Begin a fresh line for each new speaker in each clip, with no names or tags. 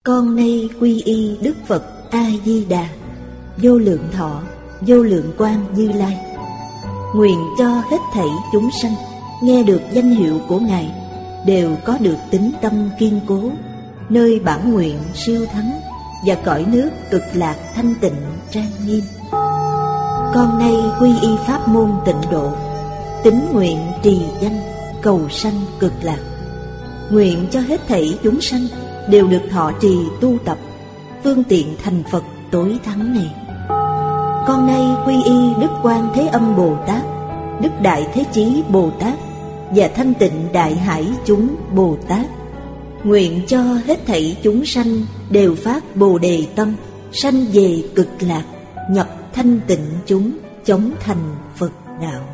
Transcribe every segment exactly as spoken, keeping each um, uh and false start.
Con nay quy y Đức Phật A-di-đà, vô lượng thọ, vô lượng quang Như Lai. Nguyện cho hết thảy chúng sanh nghe được danh hiệu của Ngài đều có được tín tâm kiên cố, nơi bản nguyện siêu thắng và cõi nước cực lạc thanh tịnh trang nghiêm. Con nay quy y pháp môn tịnh độ, tín nguyện trì danh cầu sanh cực lạc. Nguyện cho hết thảy chúng sanh đều được thọ trì tu tập phương tiện thành Phật tối thắng này. Con nay quy y Đức Quan Thế Âm Bồ Tát, Đức Đại Thế Chí Bồ Tát và Thanh Tịnh Đại Hải chúng Bồ Tát. Nguyện cho hết thảy chúng sanh đều phát Bồ Đề tâm, sanh về cực lạc, nhập thanh tịnh chúng, chóng thành Phật đạo.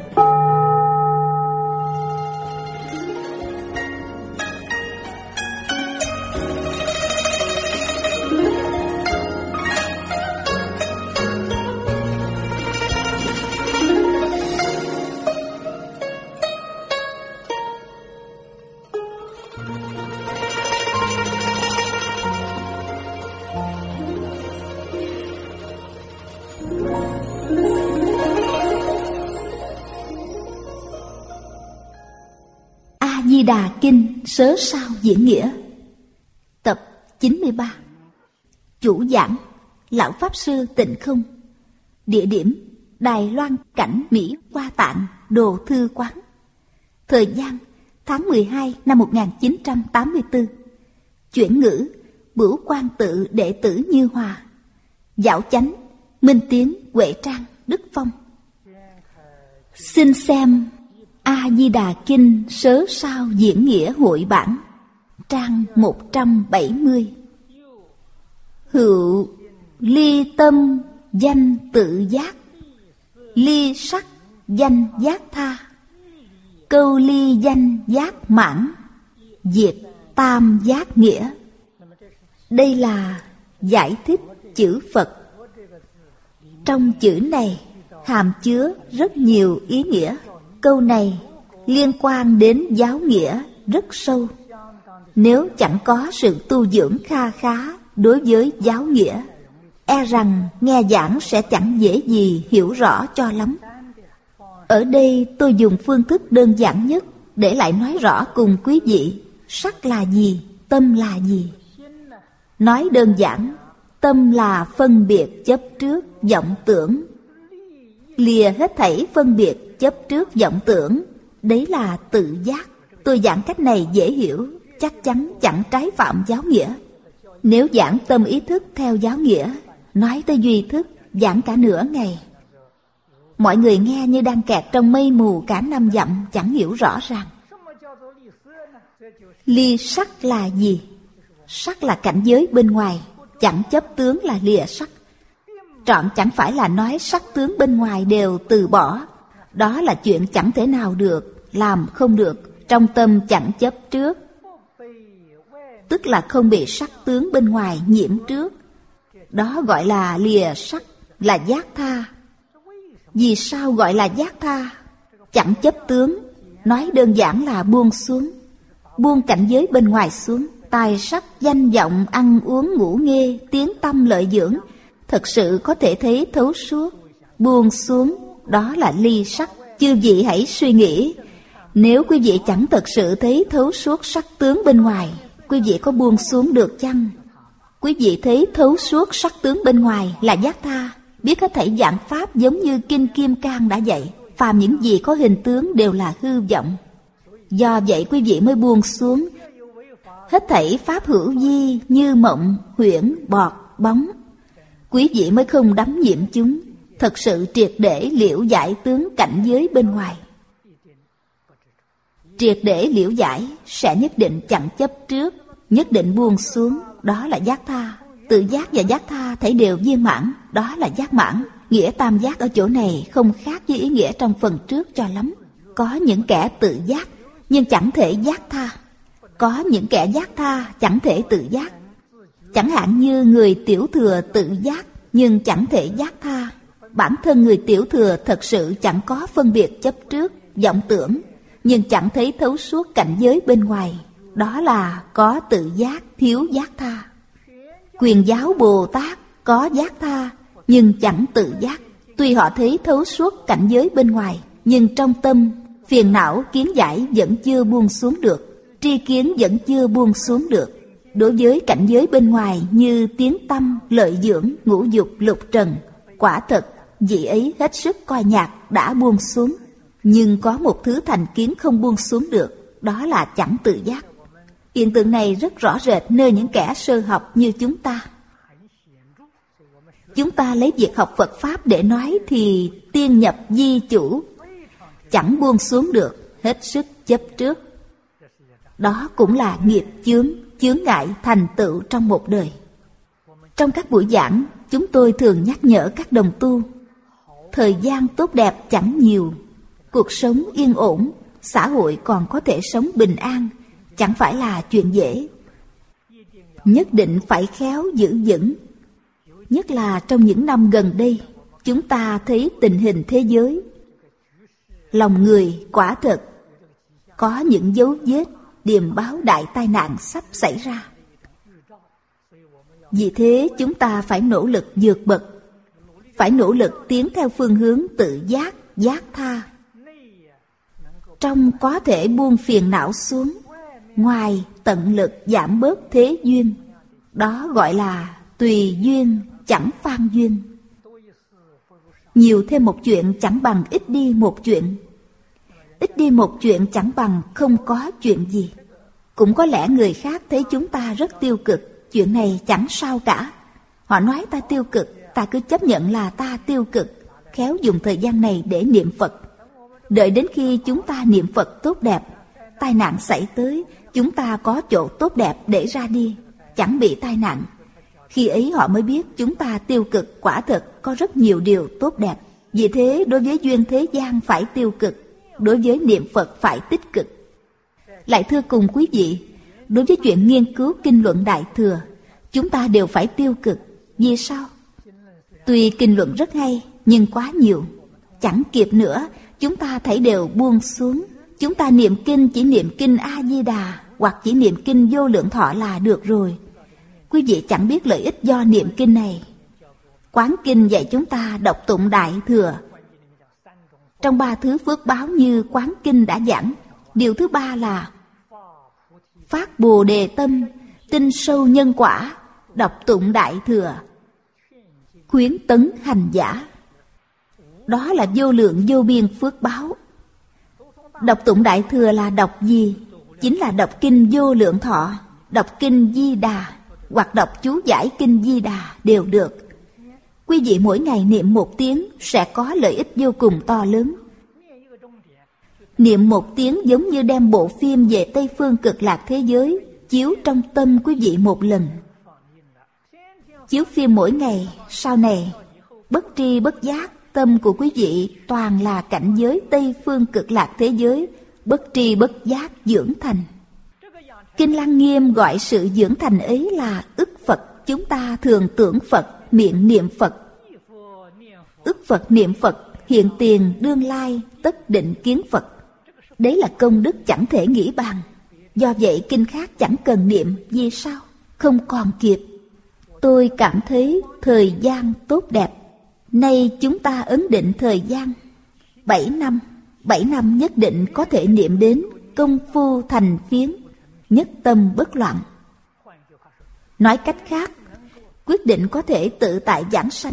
Di Đà Kinh Sớ Sao Diễn Nghĩa, tập chín mươi ba. Chủ giảng Lão Pháp Sư Tịnh Không. Địa điểm Đài Loan Cảnh Mỹ Hoa Tạng Đồ Thư Quán. Thời gian tháng mười hai năm một nghìn chín trăm tám mươi tư. Chuyển ngữ Bửu Quan Tự đệ tử Như Hòa. Giảo chánh Minh Tiến Huệ Trang Đức Phong. Xin xem A-di-đà Kinh Sớ Sao Diễn Nghĩa hội bản, trang một trăm bảy mươi. Hữu ly tâm danh tự giác, ly sắc danh giác tha, câu ly danh giác mãn, diệt tam giác nghĩa. Đây là giải thích chữ Phật. Trong chữ này hàm chứa rất nhiều ý nghĩa. Câu này liên quan đến giáo nghĩa rất sâu. Nếu chẳng có sự tu dưỡng kha khá đối với giáo nghĩa, e rằng nghe giảng sẽ chẳng dễ gì hiểu rõ cho lắm. Ở đây tôi dùng phương thức đơn giản nhất để lại nói rõ cùng quý vị sắc là gì, tâm là gì. Nói đơn giản, tâm là phân biệt chấp trước vọng tưởng. Lìa hết thảy phân biệt chấp trước vọng tưởng, đấy là tự giác. Tôi giảng cách này dễ hiểu, chắc chắn chẳng trái phạm giáo nghĩa. Nếu giảng tâm ý thức theo giáo nghĩa, nói tới duy thức, giảng cả nửa ngày. Mọi người nghe như đang kẹt trong mây mù cả năm dặm, chẳng hiểu rõ ràng. Ly sắc là gì? Sắc là cảnh giới bên ngoài, chẳng chấp tướng là lìa sắc. Trọn chẳng phải là nói sắc tướng bên ngoài đều từ bỏ. Đó là chuyện chẳng thể nào được, làm không được. Trong tâm chẳng chấp trước, tức là không bị sắc tướng bên ngoài nhiễm trước. Đó gọi là lìa sắc, là giác tha. Vì sao gọi là giác tha? Chẳng chấp tướng, nói đơn giản là buông xuống. Buông cảnh giới bên ngoài xuống. Tài sắc, danh vọng, ăn uống, ngủ nghê, tiếng tâm lợi dưỡng, thật sự có thể thấy thấu suốt. Buông xuống, đó là ly sắc. Chư vị hãy suy nghĩ, nếu quý vị chẳng thật sự thấy thấu suốt sắc tướng bên ngoài, quý vị có buông xuống được chăng? Quý vị thấy thấu suốt sắc tướng bên ngoài là giác tha, biết hết thảy dạng pháp giống như Kinh Kim Cang đã dạy, phàm những gì có hình tướng đều là hư vọng. Do vậy quý vị mới buông xuống. Hết thảy pháp hữu vi như mộng, huyễn, bọt, bóng, quý vị mới không đắm nhiễm chúng, thật sự triệt để liễu giải tướng cảnh giới bên ngoài. Triệt để liễu giải sẽ nhất định chẳng chấp trước, nhất định buông xuống, đó là giác tha. Tự giác và giác tha thấy đều viên mãn, đó là giác mãn. Nghĩa tam giác ở chỗ này không khác với ý nghĩa trong phần trước cho lắm. Có những kẻ tự giác nhưng chẳng thể giác tha, có những kẻ giác tha chẳng thể tự giác. Chẳng hạn như người tiểu thừa tự giác nhưng chẳng thể giác tha. Bản thân người tiểu thừa thật sự chẳng có phân biệt chấp trước, vọng tưởng, nhưng chẳng thấy thấu suốt cảnh giới bên ngoài. Đó là có tự giác, thiếu giác tha. Quyền giáo Bồ Tát có giác tha nhưng chẳng tự giác. Tuy họ thấy thấu suốt cảnh giới bên ngoài, nhưng trong tâm phiền não kiến giải vẫn chưa buông xuống được, tri kiến vẫn chưa buông xuống được. Đối với cảnh giới bên ngoài như tiếng tăm, lợi dưỡng, ngũ dục, lục trần, quả thật vị ấy hết sức coi nhạt đã buông xuống. Nhưng có một thứ thành kiến không buông xuống được, đó là chẳng tự giác. Hiện tượng này rất rõ rệt nơi những kẻ sơ học như chúng ta. Chúng ta lấy việc học Phật Pháp để nói thì tiên nhập di chủ, chẳng buông xuống được, hết sức chấp trước. Đó cũng là nghiệp chướng, chướng ngại thành tựu trong một đời. Trong các buổi giảng, chúng tôi thường nhắc nhở các đồng tu, thời gian tốt đẹp chẳng nhiều, cuộc sống yên ổn, xã hội còn có thể sống bình an, chẳng phải là chuyện dễ. Nhất định phải khéo giữ vững. Nhất là trong những năm gần đây, chúng ta thấy tình hình thế giới, lòng người quả thật có những dấu vết điềm báo đại tai nạn sắp xảy ra. Vì thế chúng ta phải nỗ lực vượt bậc, phải nỗ lực tiến theo phương hướng tự giác, giác tha. Trong có thể buông phiền não xuống, ngoài tận lực giảm bớt thế duyên. Đó gọi là tùy duyên chẳng phan duyên. Nhiều thêm một chuyện chẳng bằng ít đi một chuyện. Ít đi một chuyện chẳng bằng không có chuyện gì. Cũng có lẽ người khác thấy chúng ta rất tiêu cực, chuyện này chẳng sao cả. Họ nói ta tiêu cực, ta cứ chấp nhận là ta tiêu cực, khéo dùng thời gian này để niệm Phật. Đợi đến khi chúng ta niệm Phật tốt đẹp, tai nạn xảy tới, chúng ta có chỗ tốt đẹp để ra đi, chẳng bị tai nạn. Khi ấy họ mới biết chúng ta tiêu cực quả thật có rất nhiều điều tốt đẹp. Vì thế đối với duyên thế gian phải tiêu cực, đối với niệm Phật phải tích cực. Lại thưa cùng quý vị, đối với chuyện nghiên cứu kinh luận Đại Thừa, chúng ta đều phải tiêu cực. Vì sao? Tuy kinh luận rất hay, nhưng quá nhiều, chẳng kịp nữa, chúng ta thấy đều buông xuống. Chúng ta niệm kinh chỉ niệm kinh A-di-đà hoặc chỉ niệm kinh Vô Lượng Thọ là được rồi. Quý vị chẳng biết lợi ích do niệm kinh này. Quán kinh dạy chúng ta đọc tụng Đại Thừa. Trong ba thứ phước báo như quán kinh đã giảng, điều thứ ba là phát Bồ Đề tâm, tin sâu nhân quả, đọc tụng Đại Thừa, khuyến tấn hành giả. Đó là vô lượng vô biên phước báo. Đọc tụng Đại Thừa là đọc gì? Chính là đọc kinh Vô Lượng Thọ, đọc kinh Di Đà, hoặc đọc chú giải kinh Di Đà đều được. Quý vị mỗi ngày niệm một tiếng sẽ có lợi ích vô cùng to lớn. Niệm một tiếng giống như đem bộ phim về Tây Phương Cực Lạc thế giới chiếu trong tâm quý vị một lần. Chiếu phim mỗi ngày, sau này bất tri bất giác tâm của quý vị toàn là cảnh giới Tây Phương Cực Lạc thế giới, bất tri bất giác dưỡng thành. Kinh Lăng Nghiêm gọi sự dưỡng thành ấy là ức Phật. Chúng ta thường tưởng Phật, miệng niệm Phật. Ức Phật niệm Phật, hiện tiền đương lai tất định kiến Phật. Đấy là công đức chẳng thể nghĩ bàn. Do vậy kinh khác chẳng cần niệm. Vì sao? Không còn kịp. Tôi cảm thấy thời gian tốt đẹp. Nay chúng ta ấn định thời gian bảy năm. Bảy năm nhất định có thể niệm đến công phu thành phiến, nhất tâm bất loạn. Nói cách khác, quyết định có thể tự tại giảng sanh.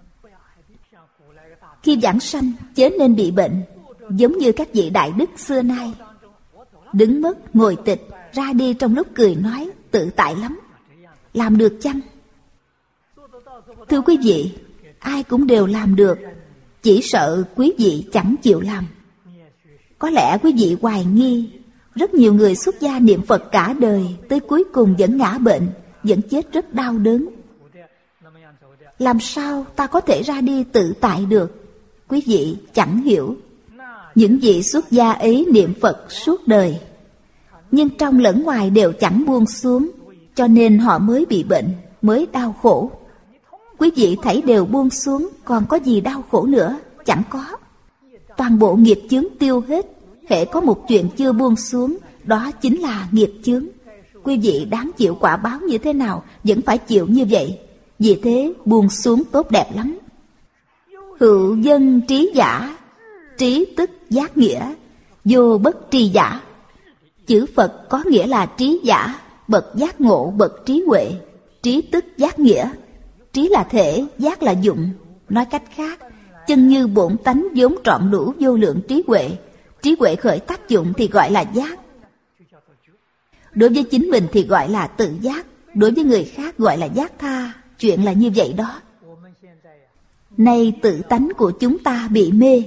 Khi giảng sanh chớ nên bị bệnh, giống như các vị đại đức xưa nay. Đứng mất, ngồi tịch, ra đi trong lúc cười nói, tự tại lắm. Làm được chăng? Thưa quý vị, ai cũng đều làm được, chỉ sợ quý vị chẳng chịu làm. Có lẽ quý vị hoài nghi, rất nhiều người xuất gia niệm Phật cả đời, tới cuối cùng vẫn ngã bệnh, vẫn chết rất đau đớn. Làm sao ta có thể ra đi tự tại được? Quý vị chẳng hiểu. Những vị xuất gia ấy niệm Phật suốt đời, nhưng trong lẫn ngoài đều chẳng buông xuống, cho nên họ mới bị bệnh, mới đau khổ. Quý vị thấy đều buông xuống, còn có gì đau khổ nữa? Chẳng có. Toàn bộ nghiệp chướng tiêu hết. Hễ có một chuyện chưa buông xuống, đó chính là nghiệp chướng. quý vị đáng chịu quả báo như thế nào vẫn phải chịu như vậy. Vì thế buông xuống tốt đẹp lắm. Hữu dân trí giả, trí tức giác nghĩa, vô bất tri giả. Chữ Phật có nghĩa là trí giả, bậc giác ngộ, bậc trí huệ. Trí tức giác nghĩa. Trí là thể, giác là dụng. Nói cách khác, chân như bổn tánh vốn trọn đủ vô lượng trí huệ. Trí huệ khởi tác dụng thì gọi là giác. Đối với chính mình thì gọi là tự giác, đối với người khác gọi là giác tha. Chuyện là như vậy đó. Nay tự tánh của chúng ta bị mê,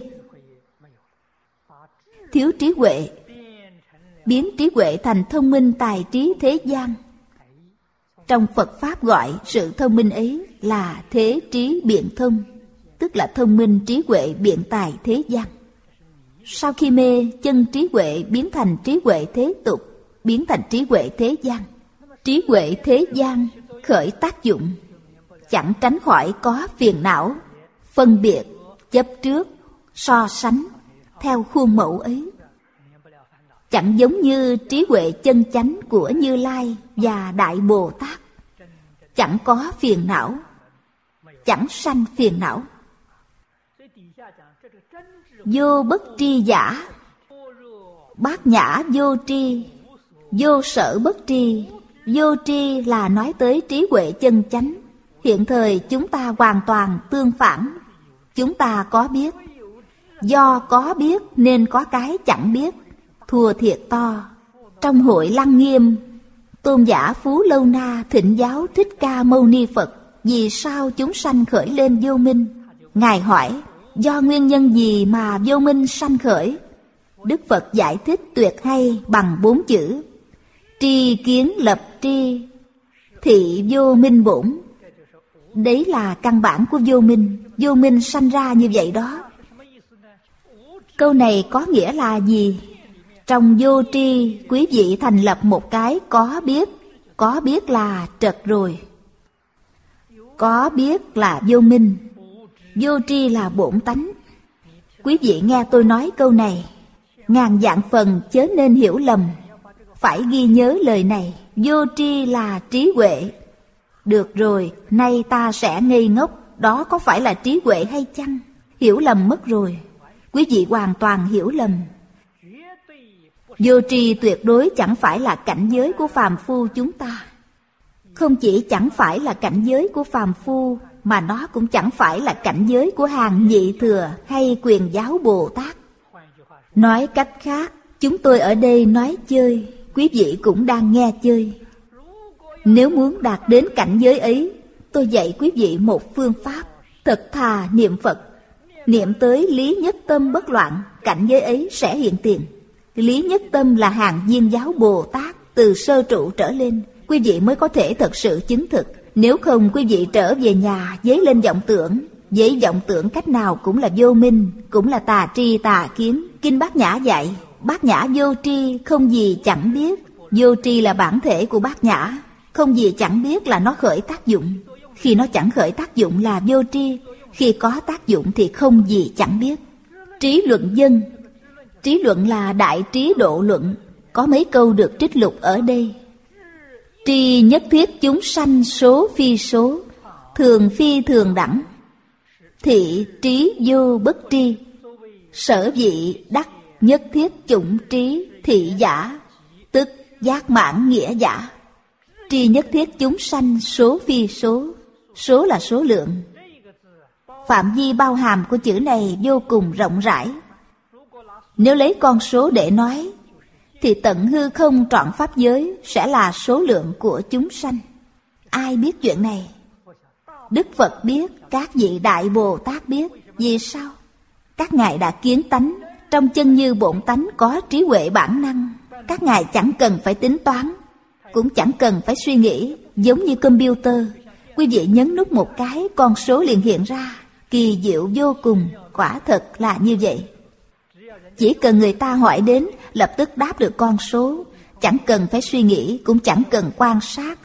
thiếu trí huệ, biến trí huệ thành thông minh tài trí thế gian. Trong Phật Pháp gọi sự thông minh ấy là thế trí biện thông, tức là thông minh trí huệ biện tài thế gian. Sau khi mê, chân trí huệ biến thành trí huệ thế tục, biến thành trí huệ thế gian. Trí huệ thế gian khởi tác dụng, chẳng tránh khỏi có phiền não, phân biệt, chấp trước, so sánh theo khuôn mẫu ấy. Chẳng giống như trí huệ chân chánh của Như Lai và Đại Bồ Tát. Chẳng có phiền não, chẳng sanh phiền não. Vô bất tri giả, bát nhã vô tri, vô sở bất tri. Vô tri là nói tới trí huệ chân chánh. Hiện thời chúng ta hoàn toàn tương phản. Chúng ta có biết, do có biết nên có cái chẳng biết, thua thiệt to. Trong hội Lăng Nghiêm, tôn giả Phú Lâu Na thỉnh giáo Thích Ca Mâu Ni Phật vì sao chúng sanh khởi lên vô minh. Ngài hỏi, do nguyên nhân gì mà vô minh sanh khởi? Đức Phật giải thích tuyệt hay bằng bốn chữ: tri kiến lập tri, thị vô minh bổn. Đấy là căn bản của vô minh. Vô minh sanh ra như vậy đó. Câu này có nghĩa là gì? Trong vô tri, quý vị thành lập một cái có biết. Có biết là trật rồi. Có biết là vô minh. Vô tri là bổn tánh. Quý vị nghe tôi nói câu này, ngàn vạn phần chớ nên hiểu lầm. Phải ghi nhớ lời này. Vô tri là trí huệ. Được rồi, nay ta sẽ ngây ngốc. Đó có phải là trí huệ hay chăng? Hiểu lầm mất rồi. Quý vị hoàn toàn hiểu lầm. Vô tri tuyệt đối chẳng phải là cảnh giới của phàm phu chúng ta. Không chỉ chẳng phải là cảnh giới của phàm phu, mà nó cũng chẳng phải là cảnh giới của hàng nhị thừa hay quyền giáo Bồ Tát. Nói cách khác, chúng tôi ở đây nói chơi, quý vị cũng đang nghe chơi. Nếu muốn đạt đến cảnh giới ấy, tôi dạy quý vị một phương pháp: thật thà niệm Phật. Niệm tới lý nhất tâm bất loạn, cảnh giới ấy sẽ hiện tiền. Lý nhất tâm là hàng viên giáo Bồ Tát từ sơ trụ trở lên, quý vị mới có thể thật sự chứng thực. Nếu không, quý vị trở về nhà dấy lên vọng tưởng. Dấy vọng tưởng cách nào cũng là vô minh, cũng là tà tri tà kiến. Kinh Bát Nhã dạy, Bát Nhã vô tri, không gì chẳng biết. Vô tri là bản thể của Bát Nhã. Không gì chẳng biết là nó khởi tác dụng. Khi nó chẳng khởi tác dụng là vô tri. Khi có tác dụng thì không gì chẳng biết. Trí luận dân. Trí luận là đại trí độ luận. Có mấy câu được trích lục ở đây. Tri nhất thiết chúng sanh số phi số, thường phi thường đẳng. Thị trí vô bất tri, sở vị đắc nhất thiết chủng trí thị giả, tức giác mãn nghĩa giả. Tri nhất thiết chúng sanh số phi số. Số là số lượng. Phạm vi bao hàm của chữ này vô cùng rộng rãi. Nếu lấy con số để nói, thì tận hư không trọn pháp giới sẽ là số lượng của chúng sanh. Ai biết chuyện này? Đức Phật biết, các vị Đại Bồ Tát biết. Vì sao? Các ngài đã kiến tánh, trong chân như bổn tánh có trí huệ bản năng. Các ngài chẳng cần phải tính toán, cũng chẳng cần phải suy nghĩ. Giống như computer, quý vị nhấn nút một cái, con số liền hiện ra. Kỳ diệu vô cùng, quả thật là như vậy. Chỉ cần người ta hỏi đến, lập tức đáp được con số. Chẳng cần phải suy nghĩ, cũng chẳng cần quan sát.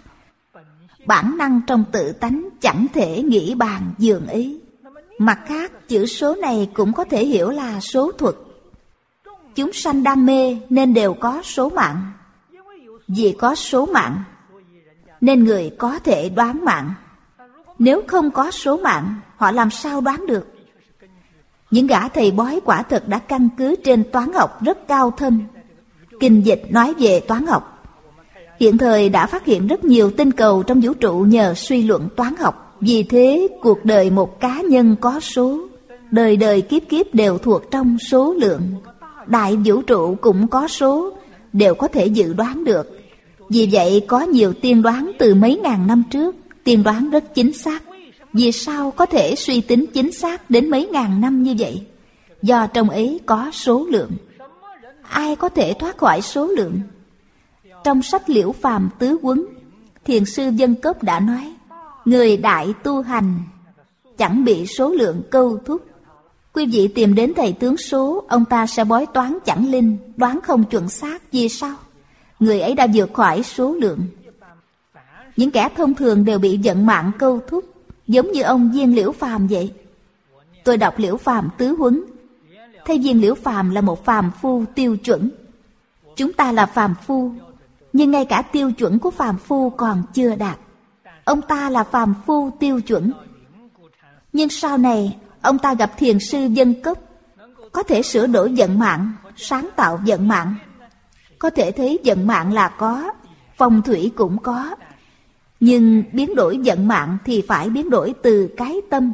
Bản năng trong tự tánh chẳng thể nghĩ bàn dường ấy. Mặt khác, chữ số này cũng có thể hiểu là số thuật. Chúng sanh đam mê nên đều có số mạng. Vì có số mạng nên người có thể đoán mạng. Nếu không có số mạng, họ làm sao đoán được? Những gã thầy bói quả thực đã căn cứ trên toán học rất cao thâm. Kinh dịch nói về toán học. Hiện thời đã phát hiện rất nhiều tinh cầu trong vũ trụ nhờ suy luận toán học. Vì thế, cuộc đời một cá nhân có số, đời đời kiếp kiếp đều thuộc trong số lượng. Đại vũ trụ cũng có số, đều có thể dự đoán được. Vì vậy có nhiều tiên đoán từ mấy ngàn năm trước, tiên đoán rất chính xác. Vì sao có thể suy tính chính xác đến mấy ngàn năm như vậy? Do trong ấy có số lượng. Ai có thể thoát khỏi số lượng? Trong sách Liễu Phàm Tứ Quấn, Thiền sư Dân Cốc đã nói, người đại tu hành chẳng bị số lượng câu thúc. Quý vị tìm đến thầy tướng số, ông ta sẽ bói toán chẳng linh, đoán không chuẩn xác. Vì sao? Người ấy đã vượt khỏi số lượng. Những kẻ thông thường đều bị vận mạng câu thúc, giống như ông Viên Liễu Phàm vậy. Tôi đọc Liễu Phàm Tứ Huấn, thấy Viên Liễu Phàm là một phàm phu tiêu chuẩn. Chúng ta là phàm phu, nhưng ngay cả tiêu chuẩn của phàm phu còn chưa đạt. Ông ta là phàm phu tiêu chuẩn. Nhưng sau này, ông ta gặp thiền sư Dân Cốc, có thể sửa đổi vận mạng, sáng tạo vận mạng. Có thể thấy vận mạng là có, phong thủy cũng có. Nhưng biến đổi vận mạng thì phải biến đổi từ cái tâm.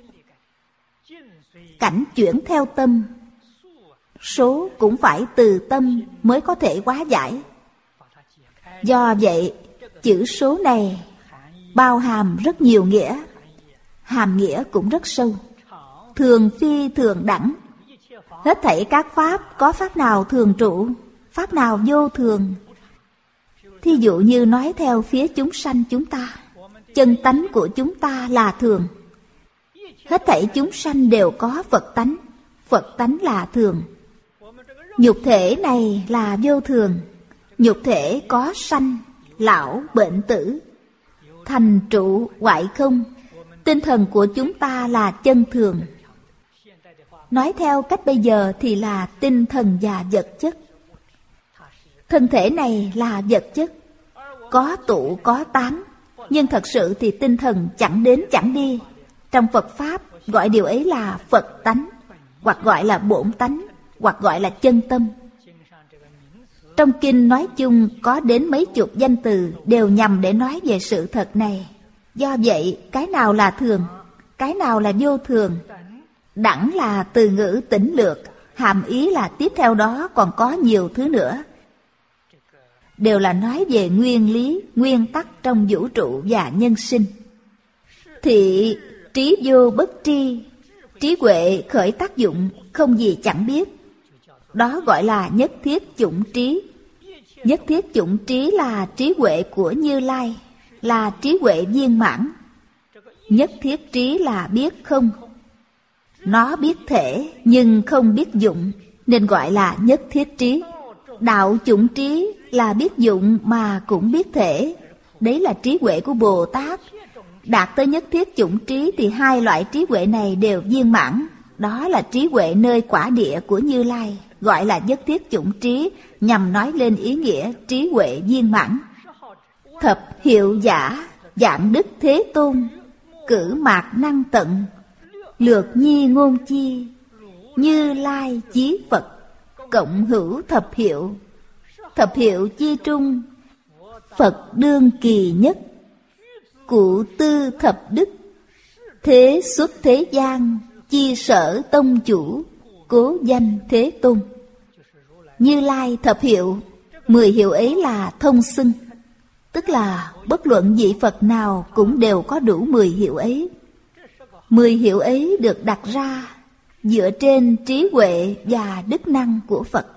Cảnh chuyển theo tâm. Số cũng phải từ tâm mới có thể hóa giải. Do vậy, chữ số này bao hàm rất nhiều nghĩa. Hàm nghĩa cũng rất sâu. Thường phi thường đẳng. Hết thảy các pháp, có pháp nào thường trụ, pháp nào vô thường. Thí dụ như nói theo phía chúng sanh chúng ta, chân tánh của chúng ta là thường. Hết thảy chúng sanh đều có Phật tánh, Phật tánh là thường. Nhục thể này là vô thường. Nhục thể có sanh, lão, bệnh tử, thành trụ, hoại không. Tinh thần của chúng ta là chân thường. Nói theo cách bây giờ thì là tinh thần và vật chất. Thân thể này là vật chất, có tụ có tán. Nhưng thật sự thì tinh thần chẳng đến chẳng đi. Trong Phật Pháp gọi điều ấy là Phật tánh, hoặc gọi là bổn tánh, hoặc gọi là chân tâm. Trong kinh nói chung có đến mấy chục danh từ đều nhằm để nói về sự thật này. Do vậy, cái nào là thường, cái nào là vô thường. Đẳng là từ ngữ tỉnh lược, hàm ý là tiếp theo đó còn có nhiều thứ nữa. Đều là nói về nguyên lý, nguyên tắc trong vũ trụ và nhân sinh. Thị trí vô bất tri, trí huệ khởi tác dụng, không gì chẳng biết. Đó gọi là nhất thiết chủng trí. Nhất thiết chủng trí là trí huệ của Như Lai, là trí huệ viên mãn. Nhất thiết trí là biết không. Nó biết thể nhưng không biết dụng, nên gọi là nhất thiết trí. Đạo chủng trí là biết dụng mà cũng biết thể. Đấy là trí huệ của Bồ Tát. Đạt tới nhất thiết chủng trí thì hai loại trí huệ này đều viên mãn. Đó là trí huệ nơi quả địa của Như Lai, gọi là nhất thiết chủng trí, nhằm nói lên ý nghĩa trí huệ viên mãn. Thập hiệu giả, dạng đức thế tôn, cử mạc năng tận, lược nhi ngôn chi, Như Lai chí Phật, cộng hữu thập hiệu. Thập hiệu chi trung, Phật đương kỳ nhất, cụ tư thập đức, thế xuất thế gian, chi sở tông chủ, cố danh Thế Tôn. Như Lai thập hiệu, mười hiệu ấy là thông xưng, tức là bất luận vị Phật nào cũng đều có đủ mười hiệu ấy. Mười hiệu ấy được đặt ra dựa trên trí huệ và đức năng của Phật.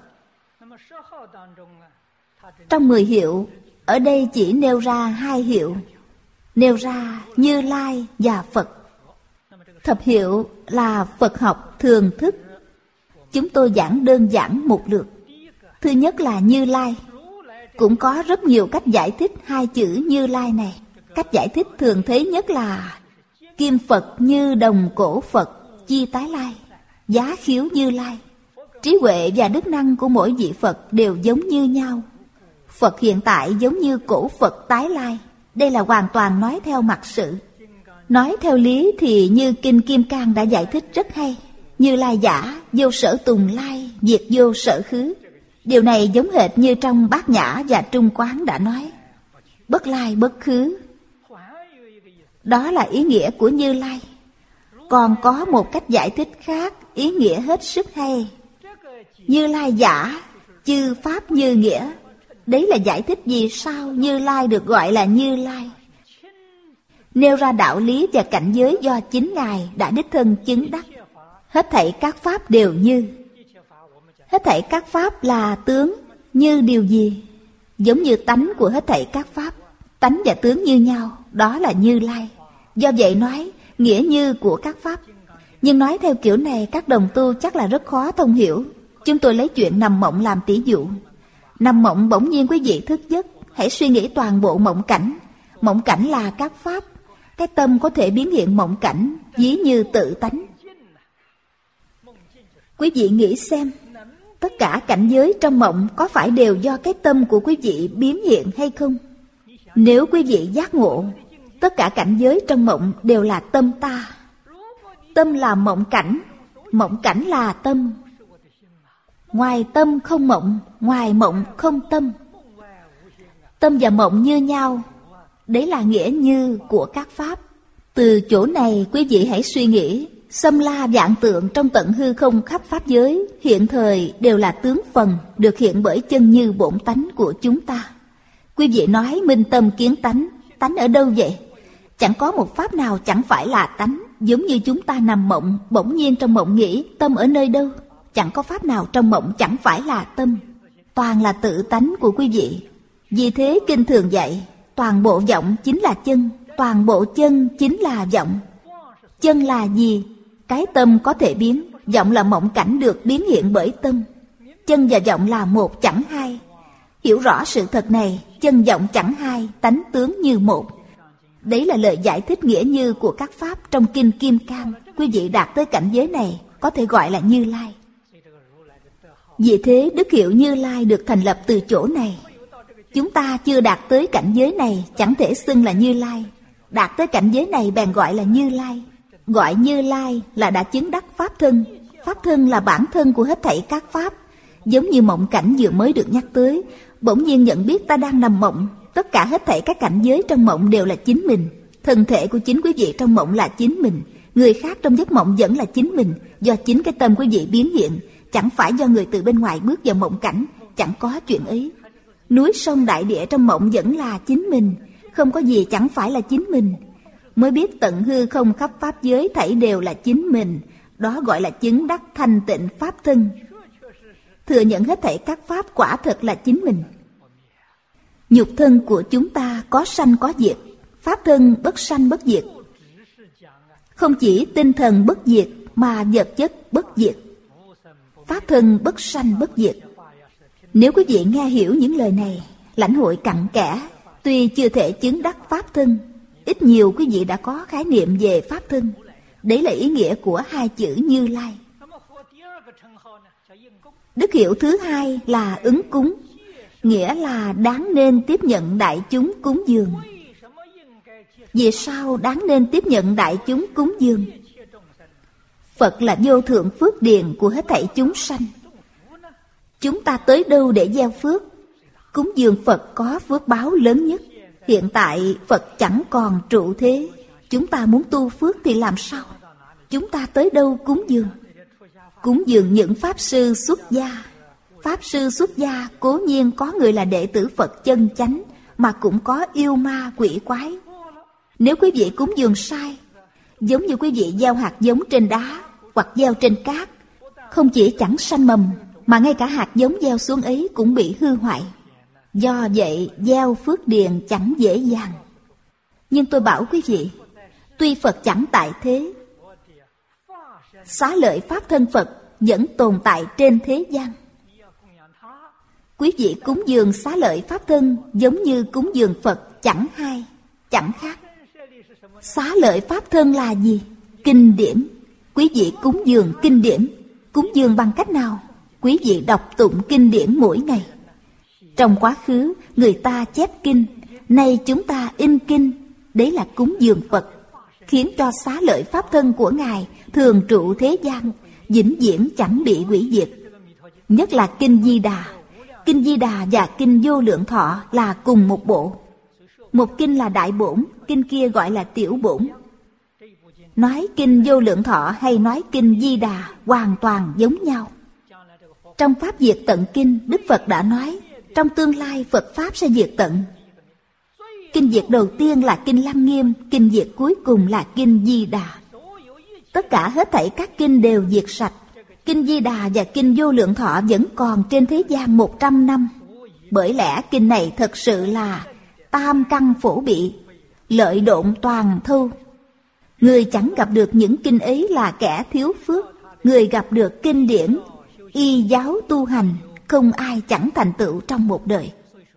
Trong mười hiệu, ở đây chỉ nêu ra hai hiệu, nêu ra Như Lai và Phật. Thập hiệu là Phật học thường thức. Chúng tôi giảng đơn giản một lượt. Thứ nhất là Như Lai. Cũng có rất nhiều cách giải thích hai chữ Như Lai này. Cách giải thích thường thấy nhất là kim Phật như đồng cổ Phật, chi tái lai, giá khiếu Như Lai. Trí huệ và đức năng của mỗi vị Phật đều giống như nhau. Phật hiện tại giống như cổ Phật tái lai. Đây là hoàn toàn nói theo mặt sự. Nói theo lý thì như Kinh Kim Cang đã giải thích rất hay. Như Lai giả, vô sở tùng lai, diệt vô sở khứ. Điều này giống hệt như trong Bát Nhã và Trung Quán đã nói. Bất lai bất khứ. Đó là ý nghĩa của Như Lai. Còn có một cách giải thích khác, ý nghĩa hết sức hay. Như Lai giả, chư pháp như nghĩa. Đấy là giải thích vì sao Như Lai được gọi là Như Lai. Nêu ra đạo lý và cảnh giới do chính Ngài đã đích thân chứng đắc. Hết thảy các pháp đều như. Hết thảy các pháp là tướng, như điều gì? Giống như tánh của hết thảy các pháp. Tánh và tướng như nhau, đó là Như Lai. Do vậy nói nghĩa như của các pháp. Nhưng nói theo kiểu này các đồng tu chắc là rất khó thông hiểu. Chúng tôi lấy chuyện nằm mộng làm tỷ dụ. Nằm mộng bỗng nhiên quý vị thức giấc, hãy suy nghĩ toàn bộ mộng cảnh. Mộng cảnh là các pháp. Cái tâm có thể biến hiện mộng cảnh, ví như tự tánh. Quý vị nghĩ xem, tất cả cảnh giới trong mộng có phải đều do cái tâm của quý vị biến hiện hay không? Nếu quý vị giác ngộ, tất cả cảnh giới trong mộng đều là tâm ta. Tâm là mộng cảnh, mộng cảnh là tâm. Ngoài tâm không mộng, ngoài mộng không tâm. Tâm và mộng như nhau, đấy là nghĩa như của các pháp. Từ chỗ này quý vị hãy suy nghĩ, xâm la vạn tượng trong tận hư không khắp pháp giới hiện thời đều là tướng phần được hiện bởi chân như bổn tánh của chúng ta. Quý vị nói minh tâm kiến tánh, tánh ở đâu vậy? Chẳng có một pháp nào chẳng phải là tánh. Giống như chúng ta nằm mộng, bỗng nhiên trong mộng nghĩ tâm ở nơi đâu? Chẳng có pháp nào trong mộng chẳng phải là tâm. Toàn là tự tánh của quý vị. Vì thế kinh thường dạy, toàn bộ vọng chính là chân, toàn bộ chân chính là vọng. Chân là gì? Cái tâm có thể biến. Vọng là mộng cảnh được biến hiện bởi tâm. Chân và vọng là một chẳng hai. Hiểu rõ sự thật này, chân vọng chẳng hai, tánh tướng như một. Đấy là lời giải thích nghĩa như của các pháp trong Kinh Kim Cang. Quý vị đạt tới cảnh giới này có thể gọi là Như Lai. Vì thế đức hiệu Như Lai được thành lập từ chỗ này. Chúng ta chưa đạt tới cảnh giới này chẳng thể xưng là Như Lai. Đạt tới cảnh giới này bèn gọi là Như Lai. Gọi Như Lai là đã chứng đắc pháp thân. Pháp thân là bản thân của hết thảy các pháp. Giống như mộng cảnh vừa mới được nhắc tới, bỗng nhiên nhận biết ta đang nằm mộng. Tất cả hết thảy các cảnh giới trong mộng đều là chính mình. Thân thể của chính quý vị trong mộng là chính mình. Người khác trong giấc mộng vẫn là chính mình. Do chính cái tâm quý vị biến hiện, chẳng phải do người từ bên ngoài bước vào mộng cảnh. Chẳng có chuyện ấy. Núi sông đại địa trong mộng vẫn là chính mình. Không có gì chẳng phải là chính mình. Mới biết tận hư không khắp pháp giới thảy đều là chính mình. Đó gọi là chứng đắc thanh tịnh pháp thân. Thừa nhận hết thảy các pháp quả thật là chính mình. Nhục thân của chúng ta có sanh có diệt, pháp thân bất sanh bất diệt. Không chỉ tinh thần bất diệt mà vật chất bất diệt. Pháp thân bất sanh bất diệt. Nếu quý vị nghe hiểu những lời này, lãnh hội cặn kẽ, tuy chưa thể chứng đắc pháp thân, ít nhiều quý vị đã có khái niệm về pháp thân. Đấy là ý nghĩa của hai chữ Như Lai. Đức hiệu thứ hai là ứng cúng, nghĩa là đáng nên tiếp nhận đại chúng cúng dường. Vì sao đáng nên tiếp nhận đại chúng cúng dường? Phật là vô thượng phước điền của hết thảy chúng sanh. Chúng ta tới đâu để gieo phước? Cúng dường Phật có phước báo lớn nhất. Hiện tại Phật chẳng còn trụ thế. Chúng ta muốn tu phước thì làm sao? Chúng ta tới đâu cúng dường? Cúng dường những Pháp Sư xuất gia. Pháp Sư xuất gia cố nhiên có người là đệ tử Phật chân chánh, mà cũng có yêu ma quỷ quái. Nếu quý vị cúng dường sai, giống như quý vị gieo hạt giống trên đá hoặc gieo trên cát, không chỉ chẳng sanh mầm, mà ngay cả hạt giống gieo xuống ấy cũng bị hư hoại. Do vậy gieo phước điền chẳng dễ dàng. Nhưng tôi bảo quý vị, tuy Phật chẳng tại thế, xá lợi pháp thân Phật vẫn tồn tại trên thế gian. Quý vị cúng dường xá lợi pháp thân giống như cúng dường Phật chẳng hai, chẳng khác. Xá lợi pháp thân là gì? Kinh điển. Quý vị cúng dường kinh điển. Cúng dường bằng cách nào? Quý vị đọc tụng kinh điển mỗi ngày. Trong quá khứ, người ta chép kinh, nay chúng ta in kinh, đấy là cúng dường Phật, khiến cho xá lợi pháp thân của Ngài thường trụ thế gian, vĩnh viễn chẳng bị hủy diệt. Nhất là kinh Di Đà. Kinh Di Đà và kinh Vô Lượng Thọ là cùng một bộ. Một kinh là đại bổn, kinh kia gọi là tiểu bổn. Nói kinh Vô Lượng Thọ hay nói kinh Di Đà hoàn toàn giống nhau. Trong Pháp Diệt Tận Kinh, Đức Phật đã nói, trong tương lai Phật Pháp sẽ diệt tận. Kinh diệt đầu tiên là kinh Lăng Nghiêm, kinh diệt cuối cùng là kinh Di Đà. Tất cả hết thảy các kinh đều diệt sạch. Kinh Di Đà và kinh Vô Lượng Thọ vẫn còn trên thế gian một trăm năm. Bởi lẽ kinh này thật sự là tam căn phổ bị, lợi độn toàn thu. Người chẳng gặp được những kinh ấy là kẻ thiếu phước. Người gặp được kinh điển, y giáo tu hành, không ai chẳng thành tựu trong một đời.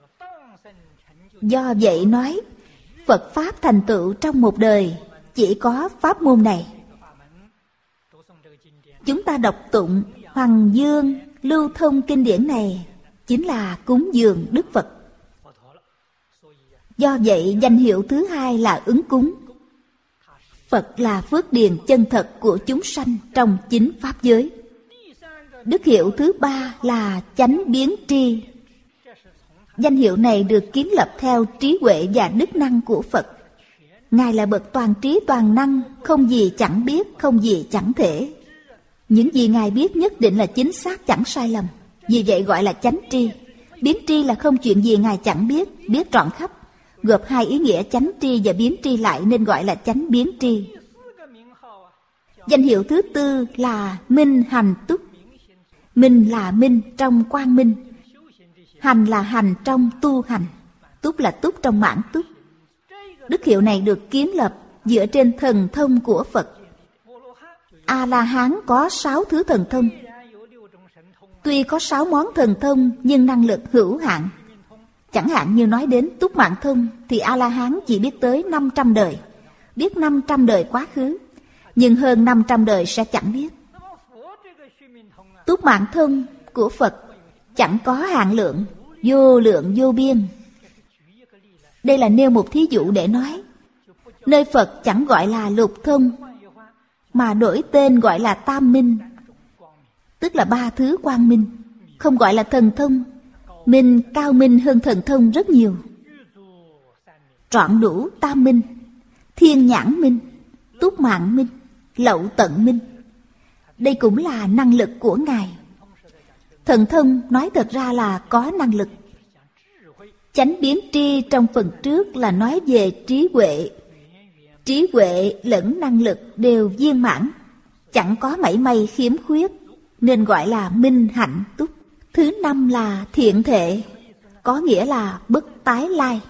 Do vậy nói, Phật Pháp thành tựu trong một đời chỉ có pháp môn này. Chúng ta đọc tụng Hoằng Dương lưu thông kinh điển này chính là cúng dường Đức Phật. Do vậy danh hiệu thứ hai là ứng cúng. Phật là phước điền chân thật của chúng sanh trong chính pháp giới. Đức hiệu thứ ba là chánh biến tri. Danh hiệu này được kiến lập theo trí huệ và đức năng của Phật. Ngài là bậc toàn trí toàn năng, không gì chẳng biết, không gì chẳng thể. Những gì Ngài biết nhất định là chính xác, chẳng sai lầm. Vì vậy gọi là chánh tri. Biến tri là không chuyện gì Ngài chẳng biết, biết trọn khắp. Gộp hai ý nghĩa chánh tri và biến tri lại nên gọi là chánh biến tri. Danh hiệu thứ tư là minh hành túc. Minh là minh trong quang minh, hành là hành trong tu hành, túc là túc trong mãn túc. Đức hiệu này được kiến lập dựa trên thần thông của Phật. A-la-hán có sáu thứ thần thông. Tuy có sáu món thần thông nhưng năng lực hữu hạn. Chẳng hạn như nói đến túc mạng thông thì A-la-hán chỉ biết tới năm trăm đời, biết năm trăm đời quá khứ, nhưng hơn năm trăm đời sẽ chẳng biết. Túc mạng thông của Phật chẳng có hạn lượng, vô lượng vô biên. Đây là nêu một thí dụ để nói, nơi Phật chẳng gọi là lục thông, mà đổi tên gọi là tam minh, tức là ba thứ quang minh, không gọi là thần thông. Minh cao minh hơn thần thông rất nhiều. Trọn đủ tam minh, thiên nhãn minh, túc mạng minh, lậu tận minh. Đây cũng là năng lực của Ngài. Thần thông nói thật ra là có năng lực. Chánh biến tri trong phần trước là nói về trí huệ. Trí huệ lẫn năng lực đều viên mãn, chẳng có mảy may khiếm khuyết, nên gọi là minh hạnh túc. Thứ năm là thiện thệ, có nghĩa là bất tái lai.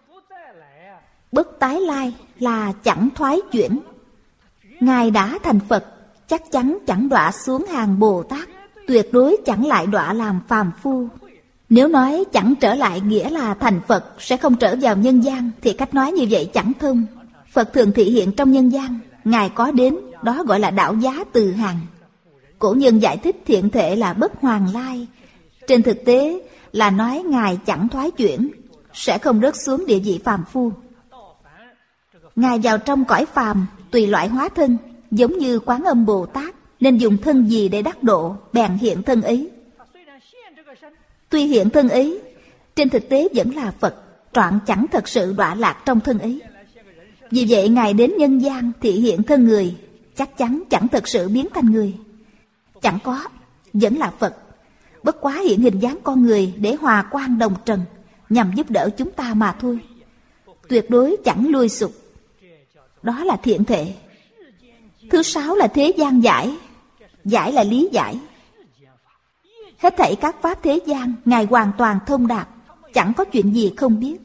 Bất tái lai là chẳng thoái chuyển. Ngài đã thành Phật, chắc chắn chẳng đọa xuống hàng Bồ Tát, tuyệt đối chẳng lại đọa làm phàm phu. Nếu nói chẳng trở lại nghĩa là thành Phật sẽ không trở vào nhân gian, thì cách nói như vậy chẳng thông. Phật thường thị hiện trong nhân gian, Ngài có đến, đó gọi là đảo giá từ hàng. Cổ nhân giải thích thiện thệ là bất hoàn lai. Trên thực tế là nói Ngài chẳng thoái chuyển, sẽ không rớt xuống địa vị phàm phu. Ngài vào trong cõi phàm tùy loại hóa thân, giống như Quán Âm Bồ Tát, nên dùng thân gì để đắc độ, bèn hiện thân ấy. Tuy hiện thân ấy, trên thực tế vẫn là Phật, trọn chẳng thật sự đọa lạc trong thân ấy. Vì vậy Ngài đến nhân gian thị hiện thân người, chắc chắn chẳng thật sự biến thành người. Chẳng có, vẫn là Phật. Bất quá hiện hình dáng con người để hòa quang đồng trần, nhằm giúp đỡ chúng ta mà thôi. Tuyệt đối chẳng lui sụp. Đó là thiện thệ. Thứ sáu là thế gian giải. Giải là lý giải. Hết thảy các pháp thế gian Ngài hoàn toàn thông đạt, chẳng có chuyện gì không biết.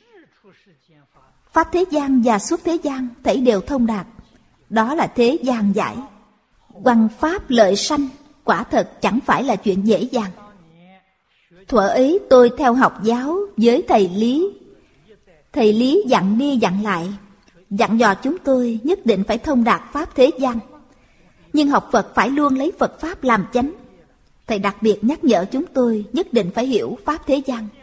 Pháp thế gian và xuất thế gian thảy đều thông đạt. Đó là thế gian giải. Hoằng pháp lợi sanh quả thật chẳng phải là chuyện dễ dàng. Thuở ấy tôi theo học giáo với thầy Lý. Thầy Lý dặn đi dặn lại, dặn dò chúng tôi nhất định phải thông đạt pháp thế gian, nhưng học Phật phải luôn lấy Phật Pháp làm chánh. Thầy đặc biệt nhắc nhở chúng tôi nhất định phải hiểu pháp thế gian.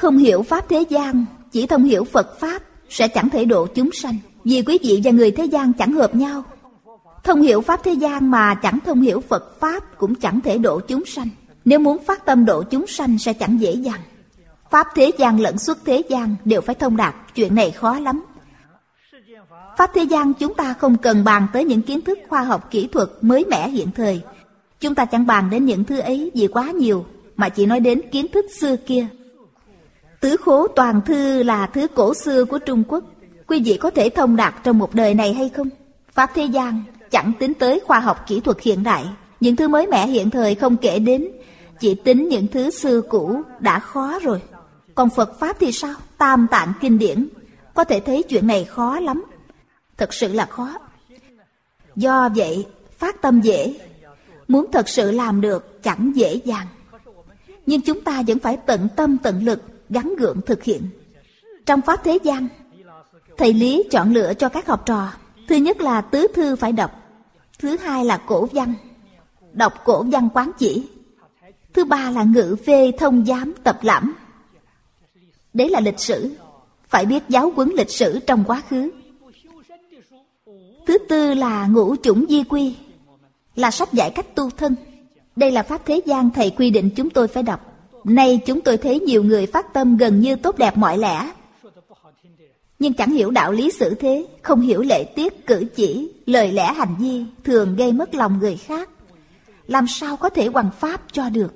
không hiểu pháp thế gian, chỉ thông hiểu Phật Pháp sẽ chẳng thể độ chúng sanh. Vì quý vị và người thế gian chẳng hợp nhau. Thông hiểu pháp thế gian mà chẳng thông hiểu Phật Pháp cũng chẳng thể độ chúng sanh. Nếu muốn phát tâm độ chúng sanh sẽ chẳng dễ dàng. Pháp thế gian lẫn xuất thế gian đều phải thông đạt, chuyện này khó lắm. Pháp thế gian chúng ta không cần bàn tới những kiến thức khoa học kỹ thuật mới mẻ hiện thời. Chúng ta chẳng bàn đến những thứ ấy vì quá nhiều, mà chỉ nói đến kiến thức xưa kia. Tứ khố toàn thư là thứ cổ xưa của Trung Quốc. Quý vị có thể thông đạt trong một đời này hay không? Pháp thế gian chẳng tính tới khoa học kỹ thuật hiện đại. Những thứ mới mẻ hiện thời không kể đến, chỉ tính những thứ xưa cũ đã khó rồi. Còn Phật Pháp thì sao? Tam tạng kinh điển. Có thể thấy chuyện này khó lắm. Thật sự là khó. Do vậy, phát tâm dễ, muốn thật sự làm được chẳng dễ dàng. Nhưng chúng ta vẫn phải tận tâm tận lực, gắng gượng thực hiện. Trong Pháp thế gian, thầy Lý chọn lựa cho các học trò. Thứ nhất là tứ thư phải đọc. Thứ hai là cổ văn, đọc cổ văn quán chỉ. Thứ ba là ngự phê thông giám tập lãm. Đấy là lịch sử, phải biết giáo huấn lịch sử trong quá khứ. Thứ tư là ngũ chủng di quy, là sách dạy cách tu thân. Đây là pháp thế gian thầy quy định chúng tôi phải đọc. Nay chúng tôi thấy nhiều người phát tâm gần như tốt đẹp mọi lẽ, nhưng chẳng hiểu đạo lý xử thế, không hiểu lễ tiết cử chỉ, lời lẽ hành vi, thường gây mất lòng người khác. Làm sao có thể hoằng pháp cho được?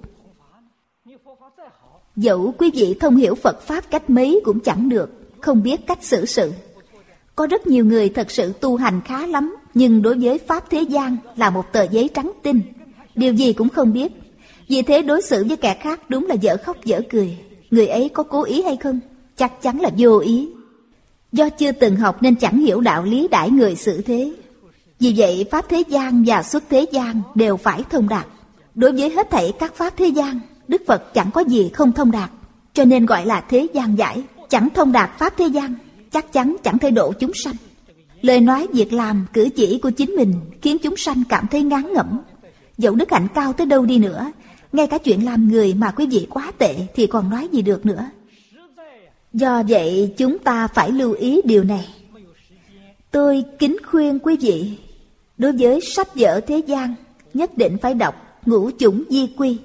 Dẫu quý vị thông hiểu Phật Pháp cách mấy cũng chẳng được, không biết cách xử sự. Có rất nhiều người thật sự tu hành khá lắm, nhưng đối với Pháp thế gian là một tờ giấy trắng tinh, điều gì cũng không biết. Vì thế đối xử với kẻ khác đúng là dở khóc dở cười. Người ấy có cố ý hay không? Chắc chắn là vô ý. Do chưa từng học nên chẳng hiểu đạo lý đãi người xử thế. Vì vậy Pháp thế gian và xuất thế gian đều phải thông đạt. Đối với hết thảy các Pháp thế gian, Đức Phật chẳng có gì không thông đạt, cho nên gọi là thế gian giải. Chẳng thông đạt Pháp thế gian, chắc chắn chẳng thể độ chúng sanh. Lời nói, việc làm, cử chỉ của chính mình khiến chúng sanh cảm thấy ngán ngẩm. Dẫu đức hạnh cao tới đâu đi nữa, ngay cả chuyện làm người mà quý vị quá tệ thì còn nói gì được nữa. Do vậy chúng ta phải lưu ý điều này. Tôi kính khuyên quý vị, đối với sách vở thế gian nhất định phải đọc Ngũ Chủng Di Quy.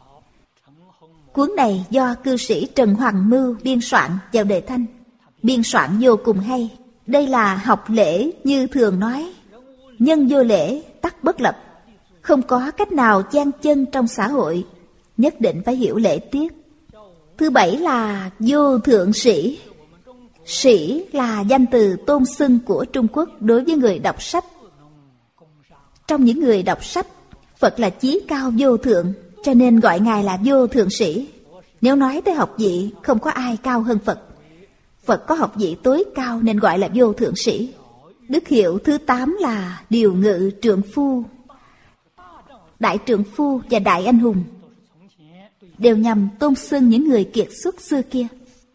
Cuốn này do cư sĩ Trần Hoàng Mưu biên soạn vào đời Thanh. Biên soạn vô cùng hay. Đây là học lễ như thường nói, nhân vô lễ tắc bất lập. Không có cách nào chen chân trong xã hội, nhất định phải hiểu lễ tiết. Thứ bảy là vô thượng sĩ. Sĩ là danh từ tôn xưng của Trung Quốc đối với người đọc sách. Trong những người đọc sách, Phật là chí cao vô thượng, cho nên gọi Ngài là vô thượng sĩ. Nếu nói tới học vị, không có ai cao hơn Phật. Phật có học vị tối cao nên gọi là vô thượng sĩ. Đức hiệu thứ tám là điều ngự trượng phu. Đại trượng phu và đại anh hùng đều nhằm tôn xưng những người kiệt xuất xưa kia.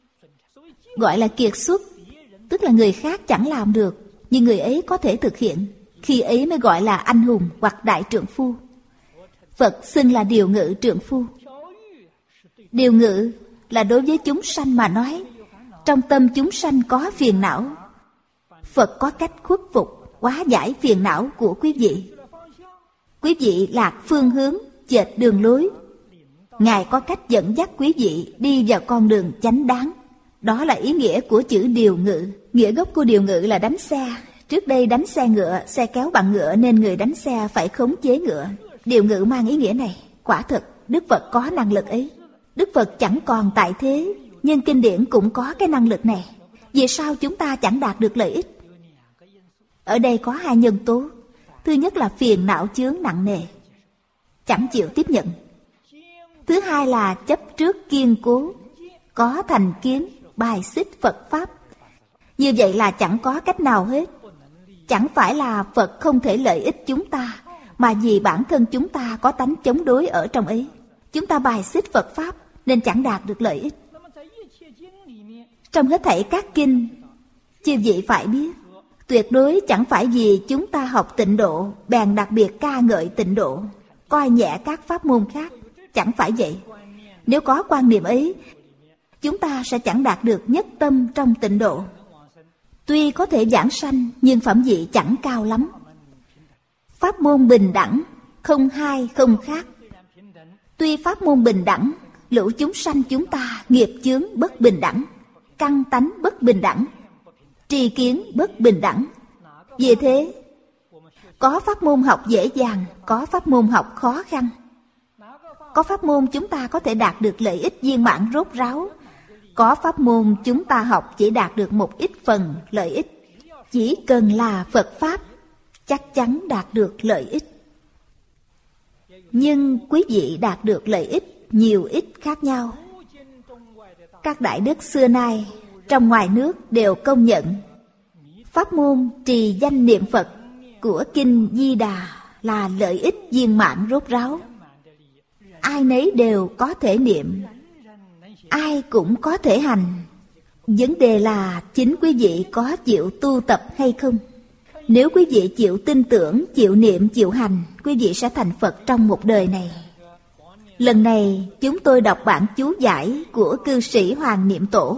Gọi là kiệt xuất, tức là người khác chẳng làm được, nhưng người ấy có thể thực hiện. Khi ấy mới gọi là anh hùng hoặc đại trượng phu. Phật xưng là điều ngự trượng phu. Điều ngự là đối với chúng sanh mà nói. Trong tâm chúng sanh có phiền não, Phật có cách khuất phục, hóa giải phiền não của quý vị. Quý vị lạc phương hướng, chệch đường lối, Ngài có cách dẫn dắt quý vị đi vào con đường chánh đáng. Đó là ý nghĩa của chữ điều ngự. Nghĩa gốc của điều ngự là đánh xe. Trước đây đánh xe ngựa, xe kéo bằng ngựa nên người đánh xe phải khống chế ngựa. Điều ngự mang ý nghĩa này. Quả thật, Đức Phật có năng lực ấy. Đức Phật chẳng còn tại thế, nhưng kinh điển cũng có cái năng lực này. Vì sao chúng ta chẳng đạt được lợi ích? Ở đây có hai nhân tố. Thứ nhất là phiền não chướng nặng nề, chẳng chịu tiếp nhận. Thứ hai là chấp trước kiên cố, có thành kiến, bài xích Phật Pháp. Như vậy là chẳng có cách nào hết. Chẳng phải là Phật không thể lợi ích chúng ta, mà vì bản thân chúng ta có tánh chống đối ở trong ấy. Chúng ta bài xích Phật Pháp nên chẳng đạt được lợi ích. Trong hết thảy các kinh, chư vị phải biết, tuyệt đối chẳng phải vì chúng ta học tịnh độ bèn đặc biệt ca ngợi tịnh độ, coi nhẹ các pháp môn khác. Chẳng phải vậy. Nếu có quan niệm ấy, chúng ta sẽ chẳng đạt được nhất tâm trong tịnh độ. Tuy có thể giảng sanh, nhưng phẩm vị chẳng cao lắm. Pháp môn bình đẳng, không hai không khác. Tuy pháp môn bình đẳng, lũ chúng sanh chúng ta nghiệp chướng bất bình đẳng, căn tánh bất bình đẳng, tri kiến bất bình đẳng. Vì thế, có pháp môn học dễ dàng, có pháp môn học khó khăn. Có pháp môn chúng ta có thể đạt được lợi ích viên mãn rốt ráo, có pháp môn chúng ta học chỉ đạt được một ít phần lợi ích. Chỉ cần là Phật Pháp, chắc chắn đạt được lợi ích. Nhưng quý vị đạt được lợi ích nhiều ít khác nhau. Các đại đức xưa nay trong ngoài nước đều công nhận pháp môn trì danh niệm Phật của Kinh Di Đà là lợi ích viên mãn rốt ráo. Ai nấy đều có thể niệm, ai cũng có thể hành. Vấn đề là chính quý vị có chịu tu tập hay không. Nếu quý vị chịu tin tưởng, chịu niệm, chịu hành, quý vị sẽ thành Phật trong một đời này. Lần này chúng tôi đọc bản chú giải của cư sĩ Hoàng Niệm Tổ,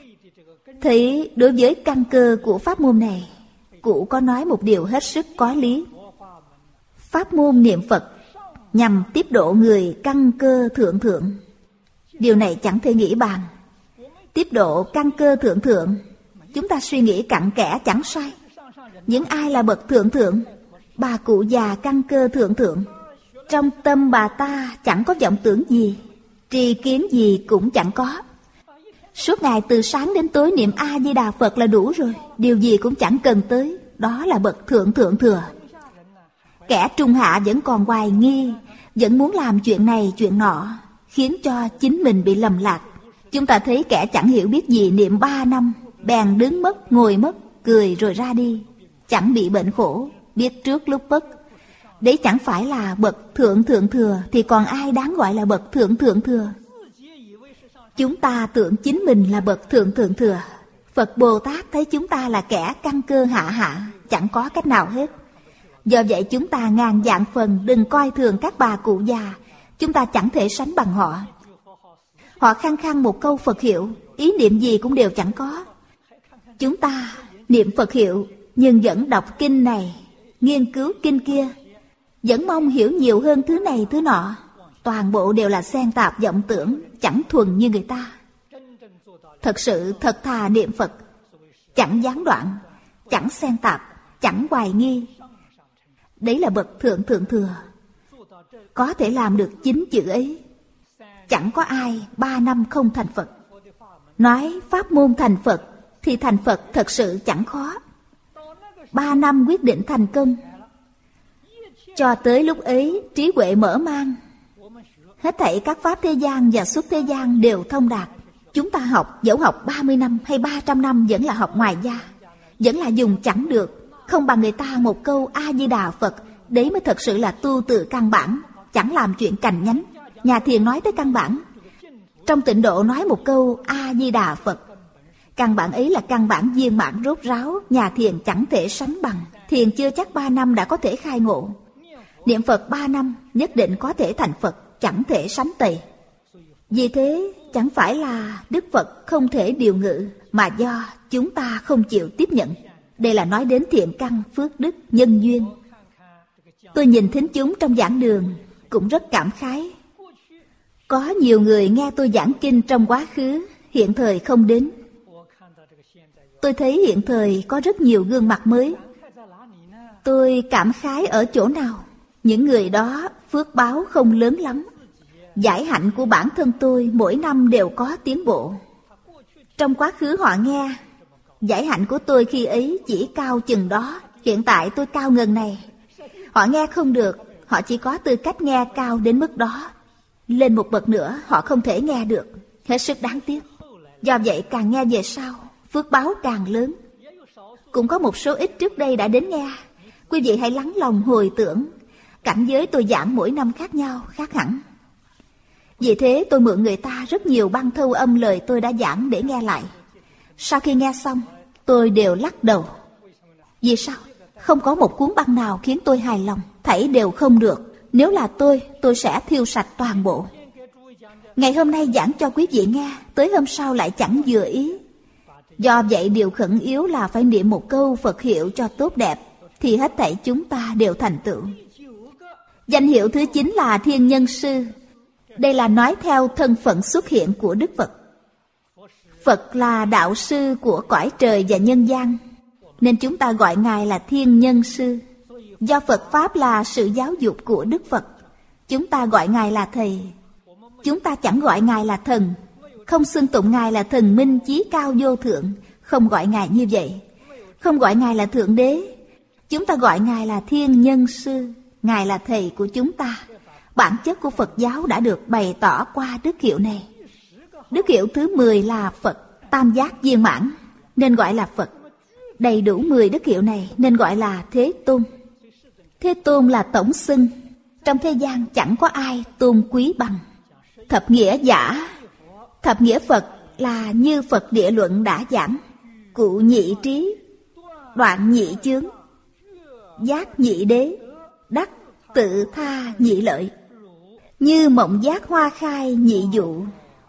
thấy đối với căn cơ của pháp môn này, cụ có nói một điều hết sức có lý. Pháp môn niệm Phật nhằm tiếp độ người căn cơ thượng thượng. Điều này chẳng thể nghĩ bàn. Tiếp độ căn cơ thượng thượng, chúng ta suy nghĩ cặn kẽ chẳng sai. Những ai là bậc thượng thượng? Bà cụ già căn cơ thượng thượng. Trong tâm bà ta chẳng có vọng tưởng gì, tri kiến gì cũng chẳng có. Suốt ngày từ sáng đến tối niệm A-di-đà Phật là đủ rồi, điều gì cũng chẳng cần tới. Đó là bậc thượng thượng thừa. Kẻ trung hạ vẫn còn hoài nghi, vẫn muốn làm chuyện này chuyện nọ, khiến cho chính mình bị lầm lạc. Chúng ta thấy kẻ chẳng hiểu biết gì niệm ba năm, bèn đứng mất, ngồi mất, cười rồi ra đi, chẳng bị bệnh khổ, biết trước lúc mất. Đấy chẳng phải là bậc thượng thượng thừa, thì còn ai đáng gọi là bậc thượng thượng thừa? Chúng ta tưởng chính mình là bậc thượng thượng thừa. Phật Bồ Tát thấy chúng ta là kẻ căn cơ hạ hạ, chẳng có cách nào hết. Do vậy chúng ta ngàn vạn phần đừng coi thường các bà cụ già. Chúng ta chẳng thể sánh bằng họ. Họ khăng khăng một câu Phật hiệu, ý niệm gì cũng đều chẳng có. Chúng ta niệm Phật hiệu, nhưng vẫn đọc kinh này, nghiên cứu kinh kia, vẫn mong hiểu nhiều hơn thứ này thứ nọ. Toàn bộ đều là xen tạp vọng tưởng, chẳng thuần như người ta. Thật sự thật thà niệm Phật, chẳng gián đoạn, chẳng xen tạp, chẳng hoài nghi. Đấy là bậc thượng thượng thừa. Có thể làm được chín chữ ấy, chẳng có ai ba năm không thành Phật. Nói pháp môn thành Phật thì thành Phật thật sự chẳng khó. Ba năm quyết định thành công. Cho tới lúc ấy trí huệ mở mang, hết thảy các pháp thế gian và xuất thế gian đều thông đạt. Chúng ta học dẫu học ba mươi năm hay ba trăm năm vẫn là học ngoài gia, vẫn là dùng chẳng được, không bằng người ta một câu A-di-đà Phật. Đấy mới thật sự là tu từ căn bản, chẳng làm chuyện cành nhánh. Nhà thiền nói tới căn bản, trong tịnh độ nói một câu A-di-đà Phật. Căn bản ấy là căn bản viên mãn rốt ráo, nhà thiền chẳng thể sánh bằng. Thiền chưa chắc ba năm đã có thể khai ngộ. Niệm Phật ba năm nhất định có thể thành Phật, chẳng thể sánh tỳ. Vì thế chẳng phải là Đức Phật không thể điều ngự, mà do chúng ta không chịu tiếp nhận. Đây là nói đến thiện căn, phước đức, nhân duyên. Tôi nhìn thính chúng trong giảng đường cũng rất cảm khái. Có nhiều người nghe tôi giảng kinh trong quá khứ, hiện thời không đến. Tôi thấy hiện thời có rất nhiều gương mặt mới. Tôi cảm khái ở chỗ nào? Những người đó phước báo không lớn lắm. Giải hạnh của bản thân tôi mỗi năm đều có tiến bộ. Trong quá khứ họ nghe, giải hạnh của tôi khi ấy chỉ cao chừng đó, hiện tại tôi cao ngần này. Họ nghe không được, họ chỉ có tư cách nghe cao đến mức đó. Lên một bậc nữa họ không thể nghe được, hết sức đáng tiếc. Do vậy càng nghe về sau, phước báo càng lớn. Cũng có một số ít trước đây đã đến nghe. Quý vị hãy lắng lòng hồi tưởng, cảnh giới tôi giảng mỗi năm khác nhau, khác hẳn. Vì thế tôi mượn người ta rất nhiều băng thâu âm lời tôi đã giảng để nghe lại. Sau khi nghe xong, tôi đều lắc đầu. Vì sao? Không có một cuốn băng nào khiến tôi hài lòng, thảy đều không được. Nếu là tôi, tôi sẽ thiêu sạch toàn bộ. Ngày hôm nay giảng cho quý vị nghe, tới hôm sau lại chẳng vừa ý. Do vậy điều khẩn yếu là phải niệm một câu Phật hiệu cho tốt đẹp, thì hết thảy chúng ta đều thành tựu. Danh hiệu thứ chín là Thiên Nhân Sư. Đây là nói theo thân phận xuất hiện của Đức Phật. Phật là đạo sư của cõi trời và nhân gian, nên chúng ta gọi Ngài là Thiên Nhân Sư. Do Phật Pháp là sự giáo dục của Đức Phật, chúng ta gọi Ngài là Thầy. Chúng ta chẳng gọi Ngài là Thần, không xưng tụng Ngài là Thần Minh Chí Cao Vô Thượng, không gọi Ngài như vậy. Không gọi Ngài là Thượng Đế, chúng ta gọi Ngài là Thiên Nhân Sư. Ngài là Thầy của chúng ta. Bản chất của Phật giáo đã được bày tỏ qua đức hiệu này. Đức hiệu thứ mười là Phật Tam Giác Viên Mãn, nên gọi là Phật. Đầy đủ mười đức hiệu này nên gọi là Thế Tôn. Thế Tôn là tổng xưng, trong thế gian chẳng có ai tôn quý bằng. Thập nghĩa giả, thập nghĩa Phật là như Phật Địa Luận đã giảng: cụ nhị trí, đoạn nhị chướng, giác nhị đế, đắc tự tha nhị lợi, như mộng giác hoa khai nhị dụ,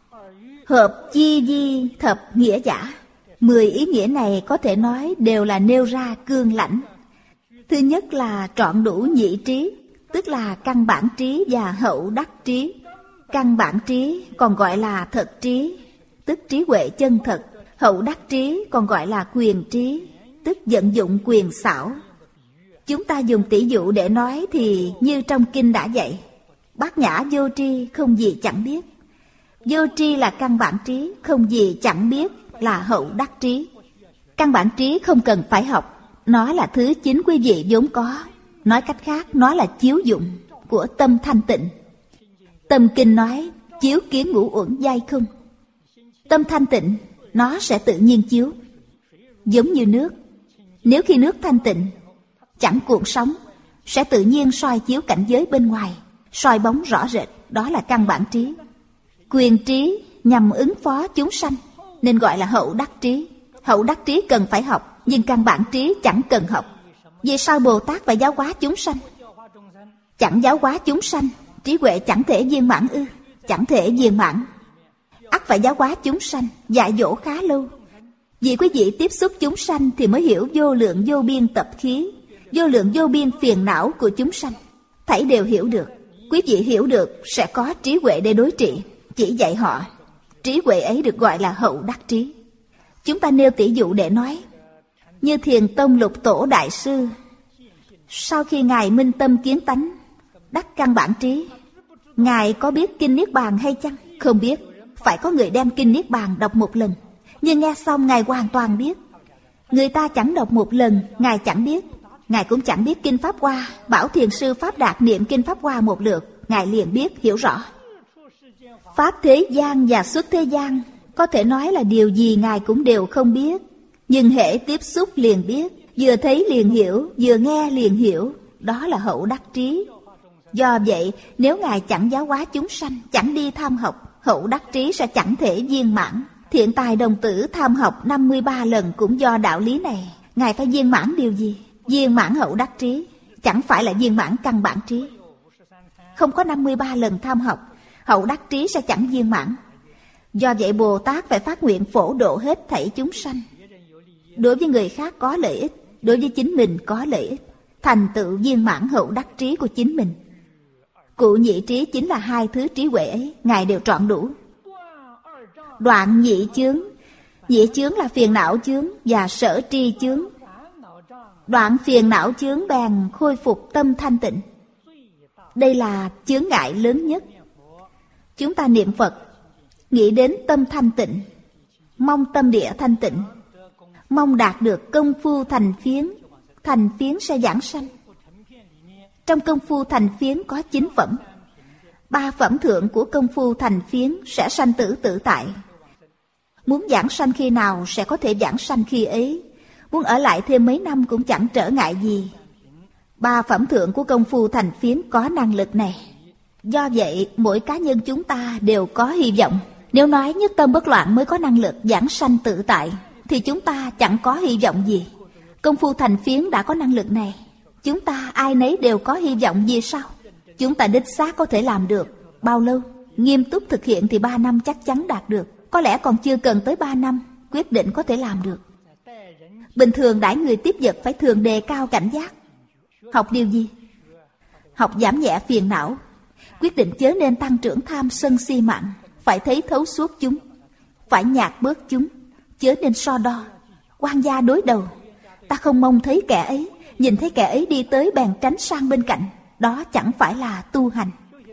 hợp chi di thập nghĩa giả. Mười ý nghĩa này có thể nói đều là nêu ra cương lãnh. Thứ nhất là trọn đủ nhị trí, tức là căn bản trí và hậu đắc trí. Căn bản trí còn gọi là thật trí, tức trí huệ chân thật. Hậu đắc trí còn gọi là quyền trí, tức vận dụng quyền xảo. Chúng ta dùng tỷ dụ để nói thì như trong kinh đã dạy: bát nhã vô tri, không gì chẳng biết. Vô tri là căn bản trí, không gì chẳng biết là hậu đắc trí. Căn bản trí không cần phải học, nó là thứ chính quý vị vốn có. Nói cách khác, nó là chiếu dụng của tâm thanh tịnh. Tâm kinh nói chiếu kiến ngũ uẩn giai không. Tâm thanh tịnh, nó sẽ tự nhiên chiếu. Giống như nước, nếu khi nước thanh tịnh, chẳng cuộn sóng, sẽ tự nhiên soi chiếu cảnh giới bên ngoài, soi bóng rõ rệt. Đó là căn bản trí. Quyền trí nhằm ứng phó chúng sanh, nên gọi là hậu đắc trí. Hậu đắc trí cần phải học, nhưng căn bản trí chẳng cần học. Vì sao Bồ Tát phải giáo hóa chúng sanh? Chẳng giáo hóa chúng sanh, trí huệ chẳng thể viên mãn ư? Chẳng thể viên mãn. Ắt phải giáo hóa chúng sanh, dạy dỗ khá lâu. Vì quý vị tiếp xúc chúng sanh thì mới hiểu vô lượng vô biên tập khí, vô lượng vô biên phiền não của chúng sanh. Thảy đều hiểu được. Quý vị hiểu được sẽ có trí huệ để đối trị, chỉ dạy họ. Trí huệ ấy được gọi là hậu đắc trí. Chúng ta nêu tỷ dụ để nói, như Thiền Tông Lục Tổ Đại Sư, sau khi Ngài minh tâm kiến tánh, đắc căn bản trí, Ngài có biết Kinh Niết Bàn hay chăng? Không biết. Phải có người đem Kinh Niết Bàn đọc một lần. Nhưng nghe xong Ngài hoàn toàn biết. Người ta chẳng đọc một lần, Ngài chẳng biết. Ngài cũng chẳng biết Kinh Pháp Hoa. Bảo Thiền Sư Pháp Đạt niệm Kinh Pháp Hoa một lượt, Ngài liền biết, hiểu rõ. Pháp thế gian và xuất thế gian, có thể nói là điều gì Ngài cũng đều không biết. Nhưng hễ tiếp xúc liền biết, vừa thấy liền hiểu, vừa nghe liền hiểu. Đó là hậu đắc trí. Do vậy, nếu Ngài chẳng giáo hóa chúng sanh, chẳng đi tham học, hậu đắc trí sẽ chẳng thể viên mãn. Thiện Tài Đồng Tử tham học năm mươi ba lần cũng do đạo lý này. Ngài phải viên mãn điều gì? Viên mãn hậu đắc trí, chẳng phải là viên mãn căn bản trí. Không có năm mươi ba lần tham học, hậu đắc trí sẽ chẳng viên mãn. Do vậy Bồ Tát phải phát nguyện phổ độ hết thảy chúng sanh. Đối với người khác có lợi ích, đối với chính mình có lợi ích, thành tựu viên mãn hậu đắc trí của chính mình. Cụ nhị trí chính là hai thứ trí huệ ấy, Ngài đều trọn đủ. Đoạn nhị chướng, nhị chướng là phiền não chướng và sở tri chướng. Đoạn phiền não chướng bèn khôi phục tâm thanh tịnh. Đây là chướng ngại lớn nhất. Chúng ta niệm Phật, nghĩ đến tâm thanh tịnh, mong tâm địa thanh tịnh, mong đạt được công phu thành phiến. Thành phiến sẽ giảng sanh. Trong công phu thành phiến có chín phẩm. Ba phẩm thượng của công phu thành phiến sẽ sanh tử tự tại. Muốn giảng sanh khi nào sẽ có thể giảng sanh khi ấy. Muốn ở lại thêm mấy năm cũng chẳng trở ngại gì. Ba phẩm thượng của công phu thành phiến có năng lực này. Do vậy mỗi cá nhân chúng ta đều có hy vọng. Nếu nói nhất tâm bất loạn mới có năng lực giảng sanh tự tại, thì chúng ta chẳng có hy vọng gì. Công phu thành phiến đã có năng lực này, chúng ta ai nấy đều có hy vọng gì sao? Chúng ta đích xác có thể làm được. Bao lâu? Nghiêm túc thực hiện thì ba năm chắc chắn đạt được. Có lẽ còn chưa cần tới ba năm, quyết định có thể làm được. Bình thường đãi người tiếp vật phải thường đề cao cảnh giác. Học điều gì? Học giảm nhẹ phiền não. Quyết định chớ nên tăng trưởng tham sân si mạng. Phải thấy thấu suốt chúng. Phải nhạt bớt chúng. Chớ nên so đo. Quan gia đối đầu. Ta không mong thấy kẻ ấy. Nhìn thấy kẻ ấy đi tới bèn tránh sang bên cạnh. Đó chẳng phải là tu hành.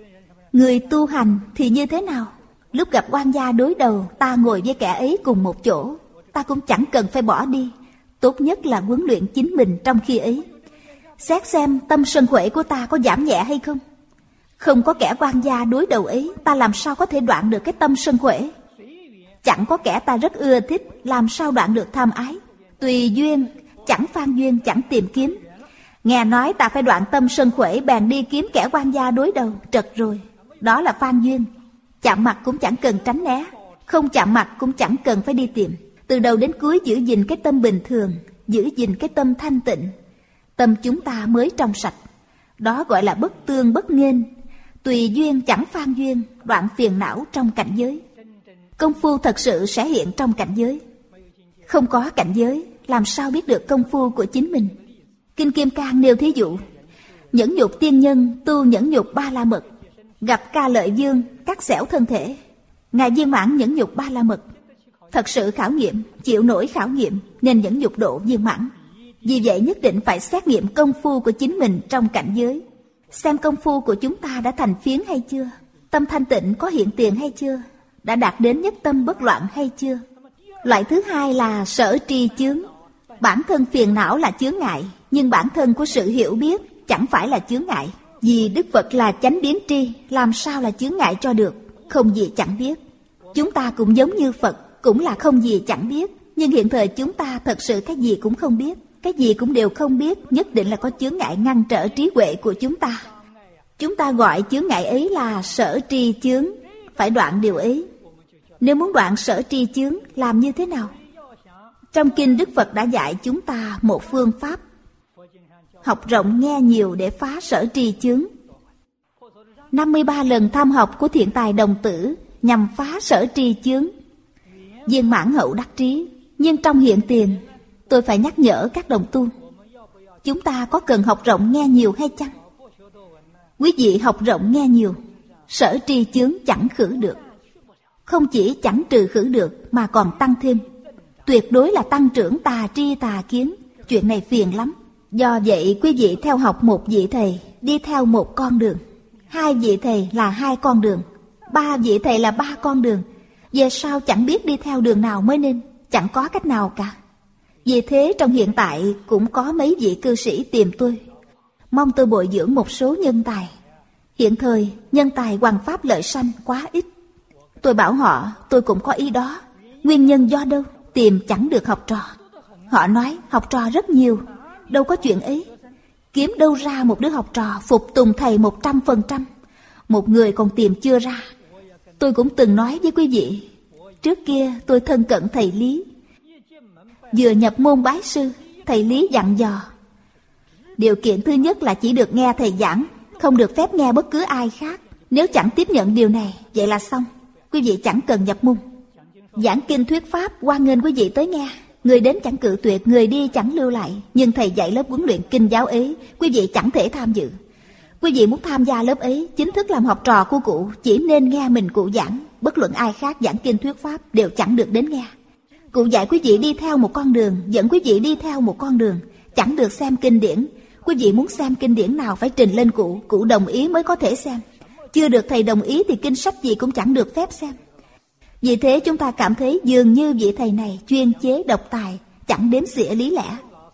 Người tu hành thì như thế nào? Lúc gặp quan gia đối đầu, ta ngồi với kẻ ấy cùng một chỗ. Ta cũng chẳng cần phải bỏ đi. Tốt nhất là huấn luyện chính mình trong khi ấy. Xét xem tâm sân khỏe của ta có giảm nhẹ hay không. Không có kẻ quan gia đối đầu ấy, ta làm sao có thể đoạn được cái tâm sân khỏe? Chẳng có kẻ ta rất ưa thích, làm sao đoạn được tham ái? Tùy duyên, chẳng phan duyên, chẳng tìm kiếm. Nghe nói ta phải đoạn tâm sân khỏe, bèn đi kiếm kẻ quan gia đối đầu, trật rồi. Đó là phan duyên. Chạm mặt cũng chẳng cần tránh né, không chạm mặt cũng chẳng cần phải đi tìm. Từ đầu đến cuối giữ gìn cái tâm bình thường, giữ gìn cái tâm thanh tịnh, tâm chúng ta mới trong sạch. Đó gọi là bất tương bất nghênh, tùy duyên chẳng phan duyên, đoạn phiền não trong cảnh giới. Công phu thật sự sẽ hiện trong cảnh giới. Không có cảnh giới, làm sao biết được công phu của chính mình? Kinh Kim Cang nêu thí dụ, nhẫn nhục tiên nhân tu nhẫn nhục ba la mật, gặp Ca Lợi Vương cắt xẻo thân thể. Ngài viên mãn nhẫn nhục ba la mật, thật sự khảo nghiệm, chịu nổi khảo nghiệm nên nhẫn nhục độ viên mãn. Vì vậy nhất định phải xét nghiệm công phu của chính mình trong cảnh giới. Xem công phu của chúng ta đã thành phiến hay chưa? Tâm thanh tịnh có hiện tiền hay chưa? Đã đạt đến nhất tâm bất loạn hay chưa? Loại thứ hai là sở tri chướng. Bản thân phiền não là chướng ngại, nhưng bản thân của sự hiểu biết chẳng phải là chướng ngại. Vì Đức Phật là chánh biến tri, làm sao là chướng ngại cho được? Không gì chẳng biết. Chúng ta cũng giống như Phật, cũng là không gì chẳng biết. Nhưng hiện thời chúng ta thật sự cái gì cũng không biết. Cái gì cũng đều không biết, nhất định là có chướng ngại ngăn trở trí huệ của chúng ta. Chúng ta gọi chướng ngại ấy là sở tri chướng, phải đoạn điều ấy. Nếu muốn đoạn sở tri chướng, làm như thế nào? Trong kinh Đức Phật đã dạy chúng ta một phương pháp. Học rộng nghe nhiều để phá sở tri chướng. năm mươi ba lần tham học của Thiện Tài Đồng Tử nhằm phá sở tri chướng. Viên mãn hậu đắc trí. Nhưng trong hiện tiền, tôi phải nhắc nhở các đồng tu, chúng ta có cần học rộng nghe nhiều hay chăng? Quý vị học rộng nghe nhiều, sở tri chướng chẳng khử được. Không chỉ chẳng trừ khử được mà còn tăng thêm. Tuyệt đối là tăng trưởng tà tri tà kiến. Chuyện này phiền lắm. Do vậy quý vị theo học một vị thầy, đi theo một con đường. Hai vị thầy là hai con đường. Ba vị thầy là ba con đường. Về sau chẳng biết đi theo đường nào mới nên. Chẳng có cách nào cả. Vì thế trong hiện tại cũng có mấy vị cư sĩ tìm tôi, mong tôi bồi dưỡng một số nhân tài. Hiện thời nhân tài hoằng pháp lợi sanh quá ít. Tôi bảo họ tôi cũng có ý đó. Nguyên nhân do đâu? Tìm chẳng được học trò. Họ nói học trò rất nhiều. Đâu có chuyện ấy. Kiếm đâu ra một đứa học trò phục tùng thầy một trăm phần trăm. Một người còn tìm chưa ra. Tôi cũng từng nói với quý vị, trước kia tôi thân cận thầy Lý. Vừa nhập môn bái sư, thầy Lý dặn dò, điều kiện thứ nhất là chỉ được nghe thầy giảng, không được phép nghe bất cứ ai khác. Nếu chẳng tiếp nhận điều này, vậy là xong. Quý vị chẳng cần nhập môn. Giảng kinh thuyết pháp, hoan nghênh quý vị tới nghe. Người đến chẳng cự tuyệt, người đi chẳng lưu lại. Nhưng thầy dạy lớp huấn luyện kinh giáo ấy, quý vị chẳng thể tham dự. Quý vị muốn tham gia lớp ấy, chính thức làm học trò của cụ, chỉ nên nghe mình cụ giảng. Bất luận ai khác giảng kinh thuyết pháp đều chẳng được đến nghe. Cụ dạy quý vị đi theo một con đường, dẫn quý vị đi theo một con đường, chẳng được xem kinh điển. Quý vị muốn xem kinh điển nào phải trình lên cụ, cụ đồng ý mới có thể xem. Chưa được thầy đồng ý thì kinh sách gì cũng chẳng được phép xem. Vì thế chúng ta cảm thấy dường như vị thầy này chuyên chế độc tài, chẳng đếm xỉa lý lẽ.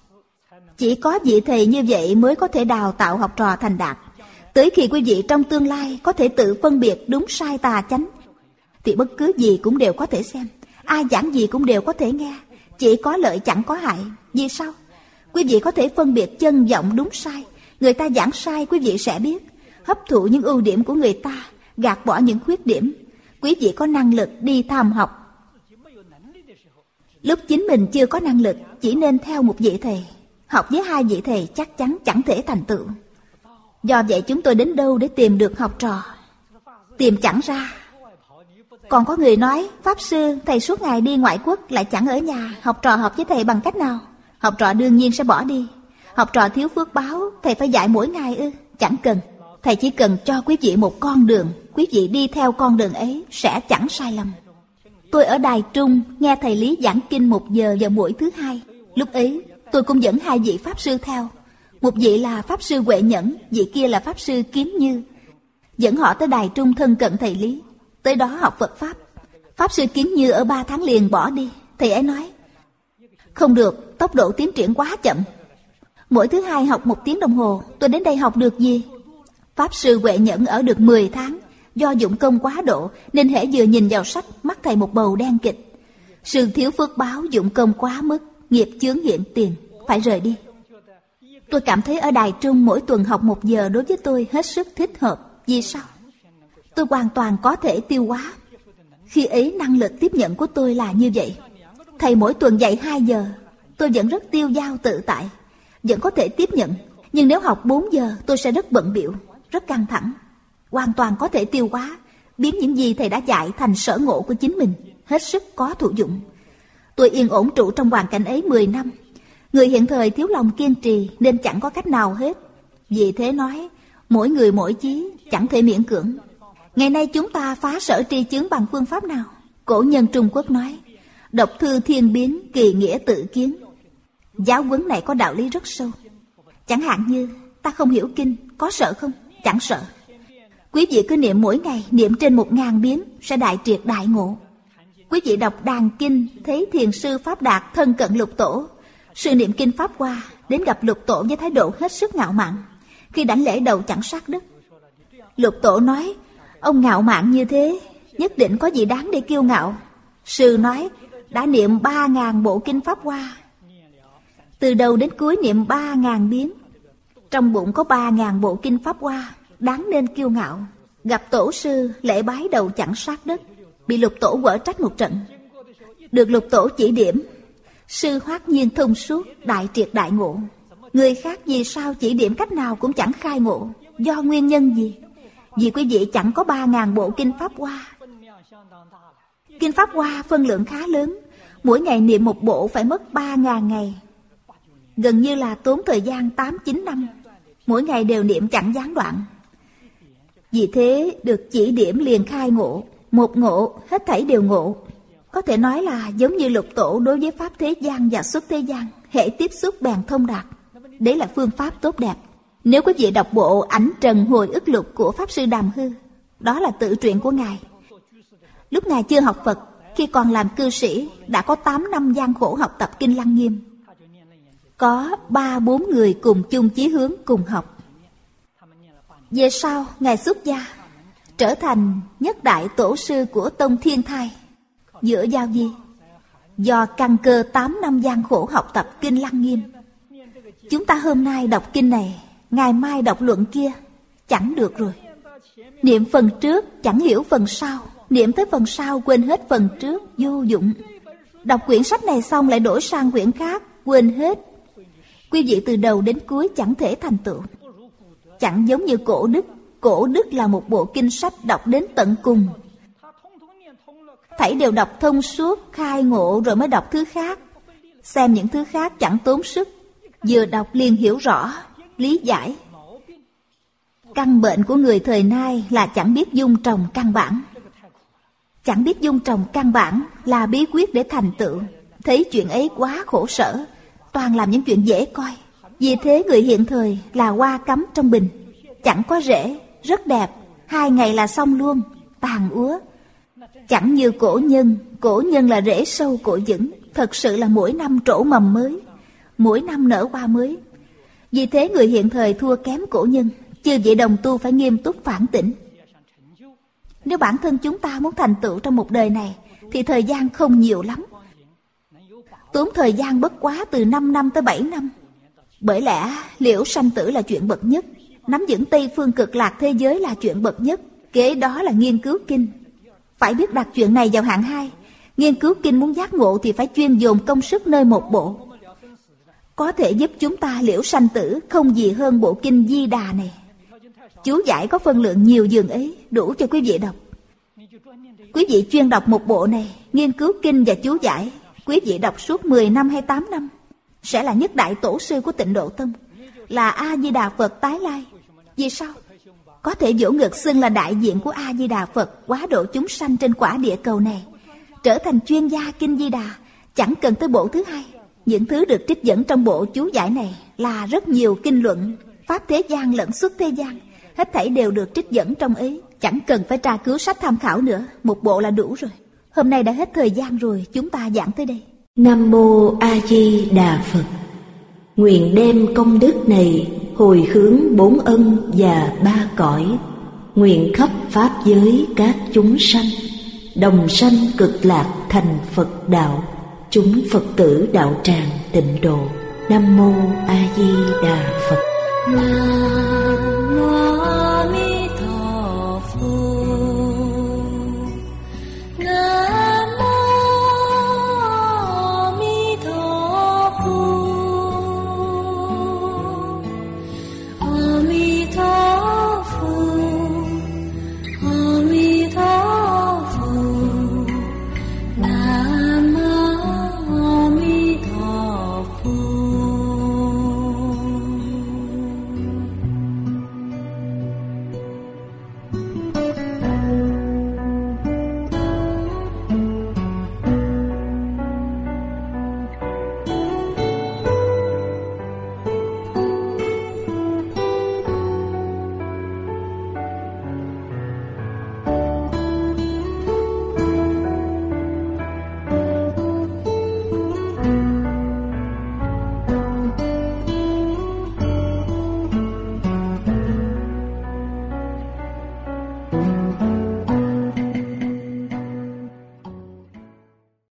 Chỉ có vị thầy như vậy mới có thể đào tạo học trò thành đạt. Tới khi quý vị trong tương lai có thể tự phân biệt đúng sai tà chánh, thì bất cứ gì cũng đều có thể xem, ai giảng gì cũng đều có thể nghe, chỉ có lợi chẳng có hại. Vì sao? Quý vị có thể phân biệt chân vọng đúng sai. Người ta giảng sai quý vị sẽ biết, hấp thụ những ưu điểm của người ta, gạt bỏ những khuyết điểm. Quý vị có năng lực đi tham học. Lúc chính mình chưa có năng lực, chỉ nên theo một vị thầy. Học với hai vị thầy chắc chắn chẳng thể thành tựu. Do vậy chúng tôi đến đâu để tìm được học trò? tìm chẳng ra. Còn có người nói, Pháp Sư, thầy suốt ngày đi ngoại quốc lại chẳng ở nhà, học trò học với thầy bằng cách nào? Học trò đương nhiên sẽ bỏ đi. Học trò thiếu phước báo, thầy phải dạy mỗi ngày ư? Chẳng cần. Thầy chỉ cần cho quý vị một con đường, quý vị đi theo con đường ấy sẽ chẳng sai lầm. Tôi ở Đài Trung nghe thầy Lý giảng kinh một giờ vào buổi thứ hai. Lúc ấy tôi cũng dẫn hai vị Pháp Sư theo. Một vị là Pháp Sư Huệ Nhẫn, vị kia là Pháp Sư Kiếm Như. Dẫn họ tới Đài Trung thân cận thầy Lý, tới đó học Phật Pháp. Pháp Sư Kiếm Như ở ba tháng liền bỏ đi. Thầy ấy nói, không được, tốc độ tiến triển quá chậm. Mỗi thứ hai học một tiếng đồng hồ, tôi đến đây học được gì? Pháp Sư Huệ Nhẫn ở được mười tháng, do dụng công quá độ nên hễ vừa nhìn vào sách, mắt thầy một bầu đen kịch. Sư thiếu phước báo, dụng công quá mức, nghiệp chướng hiện tiền, phải rời đi. Tôi cảm thấy ở Đài Trung mỗi tuần học một giờ đối với tôi hết sức thích hợp. Vì sao? Tôi hoàn toàn có thể tiêu hóa. Khi ấy năng lực tiếp nhận của tôi là như vậy. Thầy mỗi tuần dạy hai giờ, tôi vẫn rất tiêu dao tự tại, vẫn có thể tiếp nhận. Nhưng nếu học bốn giờ, tôi sẽ rất bận bịu, rất căng thẳng. Hoàn toàn có thể tiêu hóa, biến những gì thầy đã dạy thành sở ngộ của chính mình, hết sức có thụ dụng. Tôi yên ổn trụ trong hoàn cảnh ấy mười năm. Người hiện thời thiếu lòng kiên trì nên chẳng có cách nào hết. Vì thế nói, mỗi người mỗi chí, chẳng thể miễn cưỡng. Ngày nay chúng ta phá sở tri chướng bằng phương pháp nào? Cổ nhân Trung Quốc nói, đọc thư thiên biến, kỳ nghĩa tự kiến. Giáo huấn này có đạo lý rất sâu. Chẳng hạn như, ta không hiểu kinh, có sợ không? Chẳng sợ. Quý vị cứ niệm mỗi ngày, niệm trên một ngàn biến, sẽ đại triệt đại ngộ. Quý vị đọc đàn kinh, thấy thiền sư Pháp Đạt thân cận Lục Tổ. Sư niệm kinh Pháp Hoa, đến gặp Lục Tổ với thái độ hết sức ngạo mạn. Khi đảnh lễ đầu chẳng sát đất. Lục Tổ nói, ông ngạo mạn như thế, nhất định có gì đáng để kiêu ngạo. Sư nói, đã niệm ba ngàn bộ kinh Pháp Hoa. Từ đầu đến cuối niệm ba ngàn biến. Trong bụng có ba ngàn bộ kinh Pháp Hoa, đáng nên kiêu ngạo. Gặp tổ sư, lễ bái đầu chẳng sát đất, bị Lục Tổ quở trách một trận. Được Lục Tổ chỉ điểm, sư hoát nhiên thông suốt, đại triệt đại ngộ. Người khác vì sao chỉ điểm cách nào cũng chẳng khai ngộ? Do nguyên nhân gì? Vì quý vị chẳng có ba ngàn bộ kinh Pháp Hoa. Kinh Pháp Hoa phân lượng khá lớn, mỗi ngày niệm một bộ phải mất ba ngàn ngày. Gần như là tốn thời gian tám chín năm, mỗi ngày đều niệm chẳng gián đoạn. Vì thế được chỉ điểm liền khai ngộ, một ngộ hết thảy đều ngộ. Có thể nói là giống như Lục Tổ đối với Pháp thế gian và xuất thế gian, hễ tiếp xúc bèn thông đạt. Đấy là phương pháp tốt đẹp. Nếu quý vị đọc bộ Ảnh Trần Hồi Ức Lục của Pháp Sư Đàm Hư, đó là tự truyện của Ngài. Lúc Ngài chưa học Phật, khi còn làm cư sĩ, đã có tám năm gian khổ học tập Kinh Lăng Nghiêm. Có ba bốn người cùng chung chí hướng cùng học. Về sau, Ngài xuất gia, trở thành nhất đại tổ sư của Tông Thiên Thai. Dựa vào gì? Do căn cơ tám năm gian khổ học tập Kinh Lăng Nghiêm. Chúng ta hôm nay đọc kinh này, ngày mai đọc luận kia, chẳng được rồi. Niệm phần trước chẳng hiểu phần sau, niệm tới phần sau quên hết phần trước, vô dụng. Đọc quyển sách này xong lại đổi sang quyển khác, quên hết. Quý vị từ đầu đến cuối chẳng thể thành tựu. Chẳng giống như Cổ Đức. Cổ Đức là một bộ kinh sách đọc đến tận cùng, thảy đều đọc thông suốt, khai ngộ rồi mới đọc thứ khác. Xem những thứ khác chẳng tốn sức, vừa đọc liền hiểu rõ, lý giải. Căn bệnh của người thời nay là chẳng biết dung trồng căn bản. Chẳng biết dung trồng căn bản là bí quyết để thành tựu. Thấy chuyện ấy quá khổ sở, toàn làm những chuyện dễ coi. Vì thế người hiện thời là hoa cắm trong bình, chẳng có rễ, rất đẹp, hai ngày là xong luôn, tàn úa. Chẳng như cổ nhân, cổ nhân là rễ sâu cội vững, thật sự là mỗi năm trổ mầm mới, mỗi năm nở hoa mới. Vì thế người hiện thời thua kém cổ nhân, chư vị đồng tu phải nghiêm túc phản tỉnh. Nếu bản thân chúng ta muốn thành tựu trong một đời này, thì thời gian không nhiều lắm. Tốn thời gian bất quá từ năm năm tới bảy năm. Bởi lẽ liễu sanh tử là chuyện bậc nhất, nắm vững Tây phương cực lạc thế giới là chuyện bậc nhất, kế đó là nghiên cứu kinh. Phải biết đặt chuyện này vào hạng hai. Nghiên cứu kinh muốn giác ngộ thì phải chuyên dồn công sức nơi một bộ. Có thể giúp chúng ta liễu sanh tử không gì hơn bộ kinh Di Đà này. Chú giải có phân lượng nhiều dường ấy, đủ cho quý vị đọc. Quý vị chuyên đọc một bộ này, nghiên cứu kinh và chú giải, quý vị đọc suốt mười năm hay tám năm, sẽ là nhất đại tổ sư của Tịnh Độ Tông, là A-di-đà Phật tái lai. Vì sao? Có thể vỗ ngực xưng là đại diện của A-di-đà Phật quá độ chúng sanh trên quả địa cầu này, trở thành chuyên gia kinh Di Đà, chẳng cần tới bộ thứ hai. Những thứ được trích dẫn trong bộ chú giải này là rất nhiều kinh luận, pháp thế gian lẫn xuất thế gian, hết thảy đều được trích dẫn trong ấy, chẳng cần phải tra cứu sách tham khảo nữa, một bộ là đủ rồi. Hôm nay đã hết thời gian rồi, chúng ta giảng tới đây.
Nam Mô A Di Đà Phật. Nguyện đem công đức này hồi hướng bốn ân và ba cõi, nguyện khắp pháp giới các chúng sanh đồng sanh cực lạc thành Phật đạo, chúng Phật tử đạo tràng Tịnh Độ. Nam Mô A Di Đà Phật.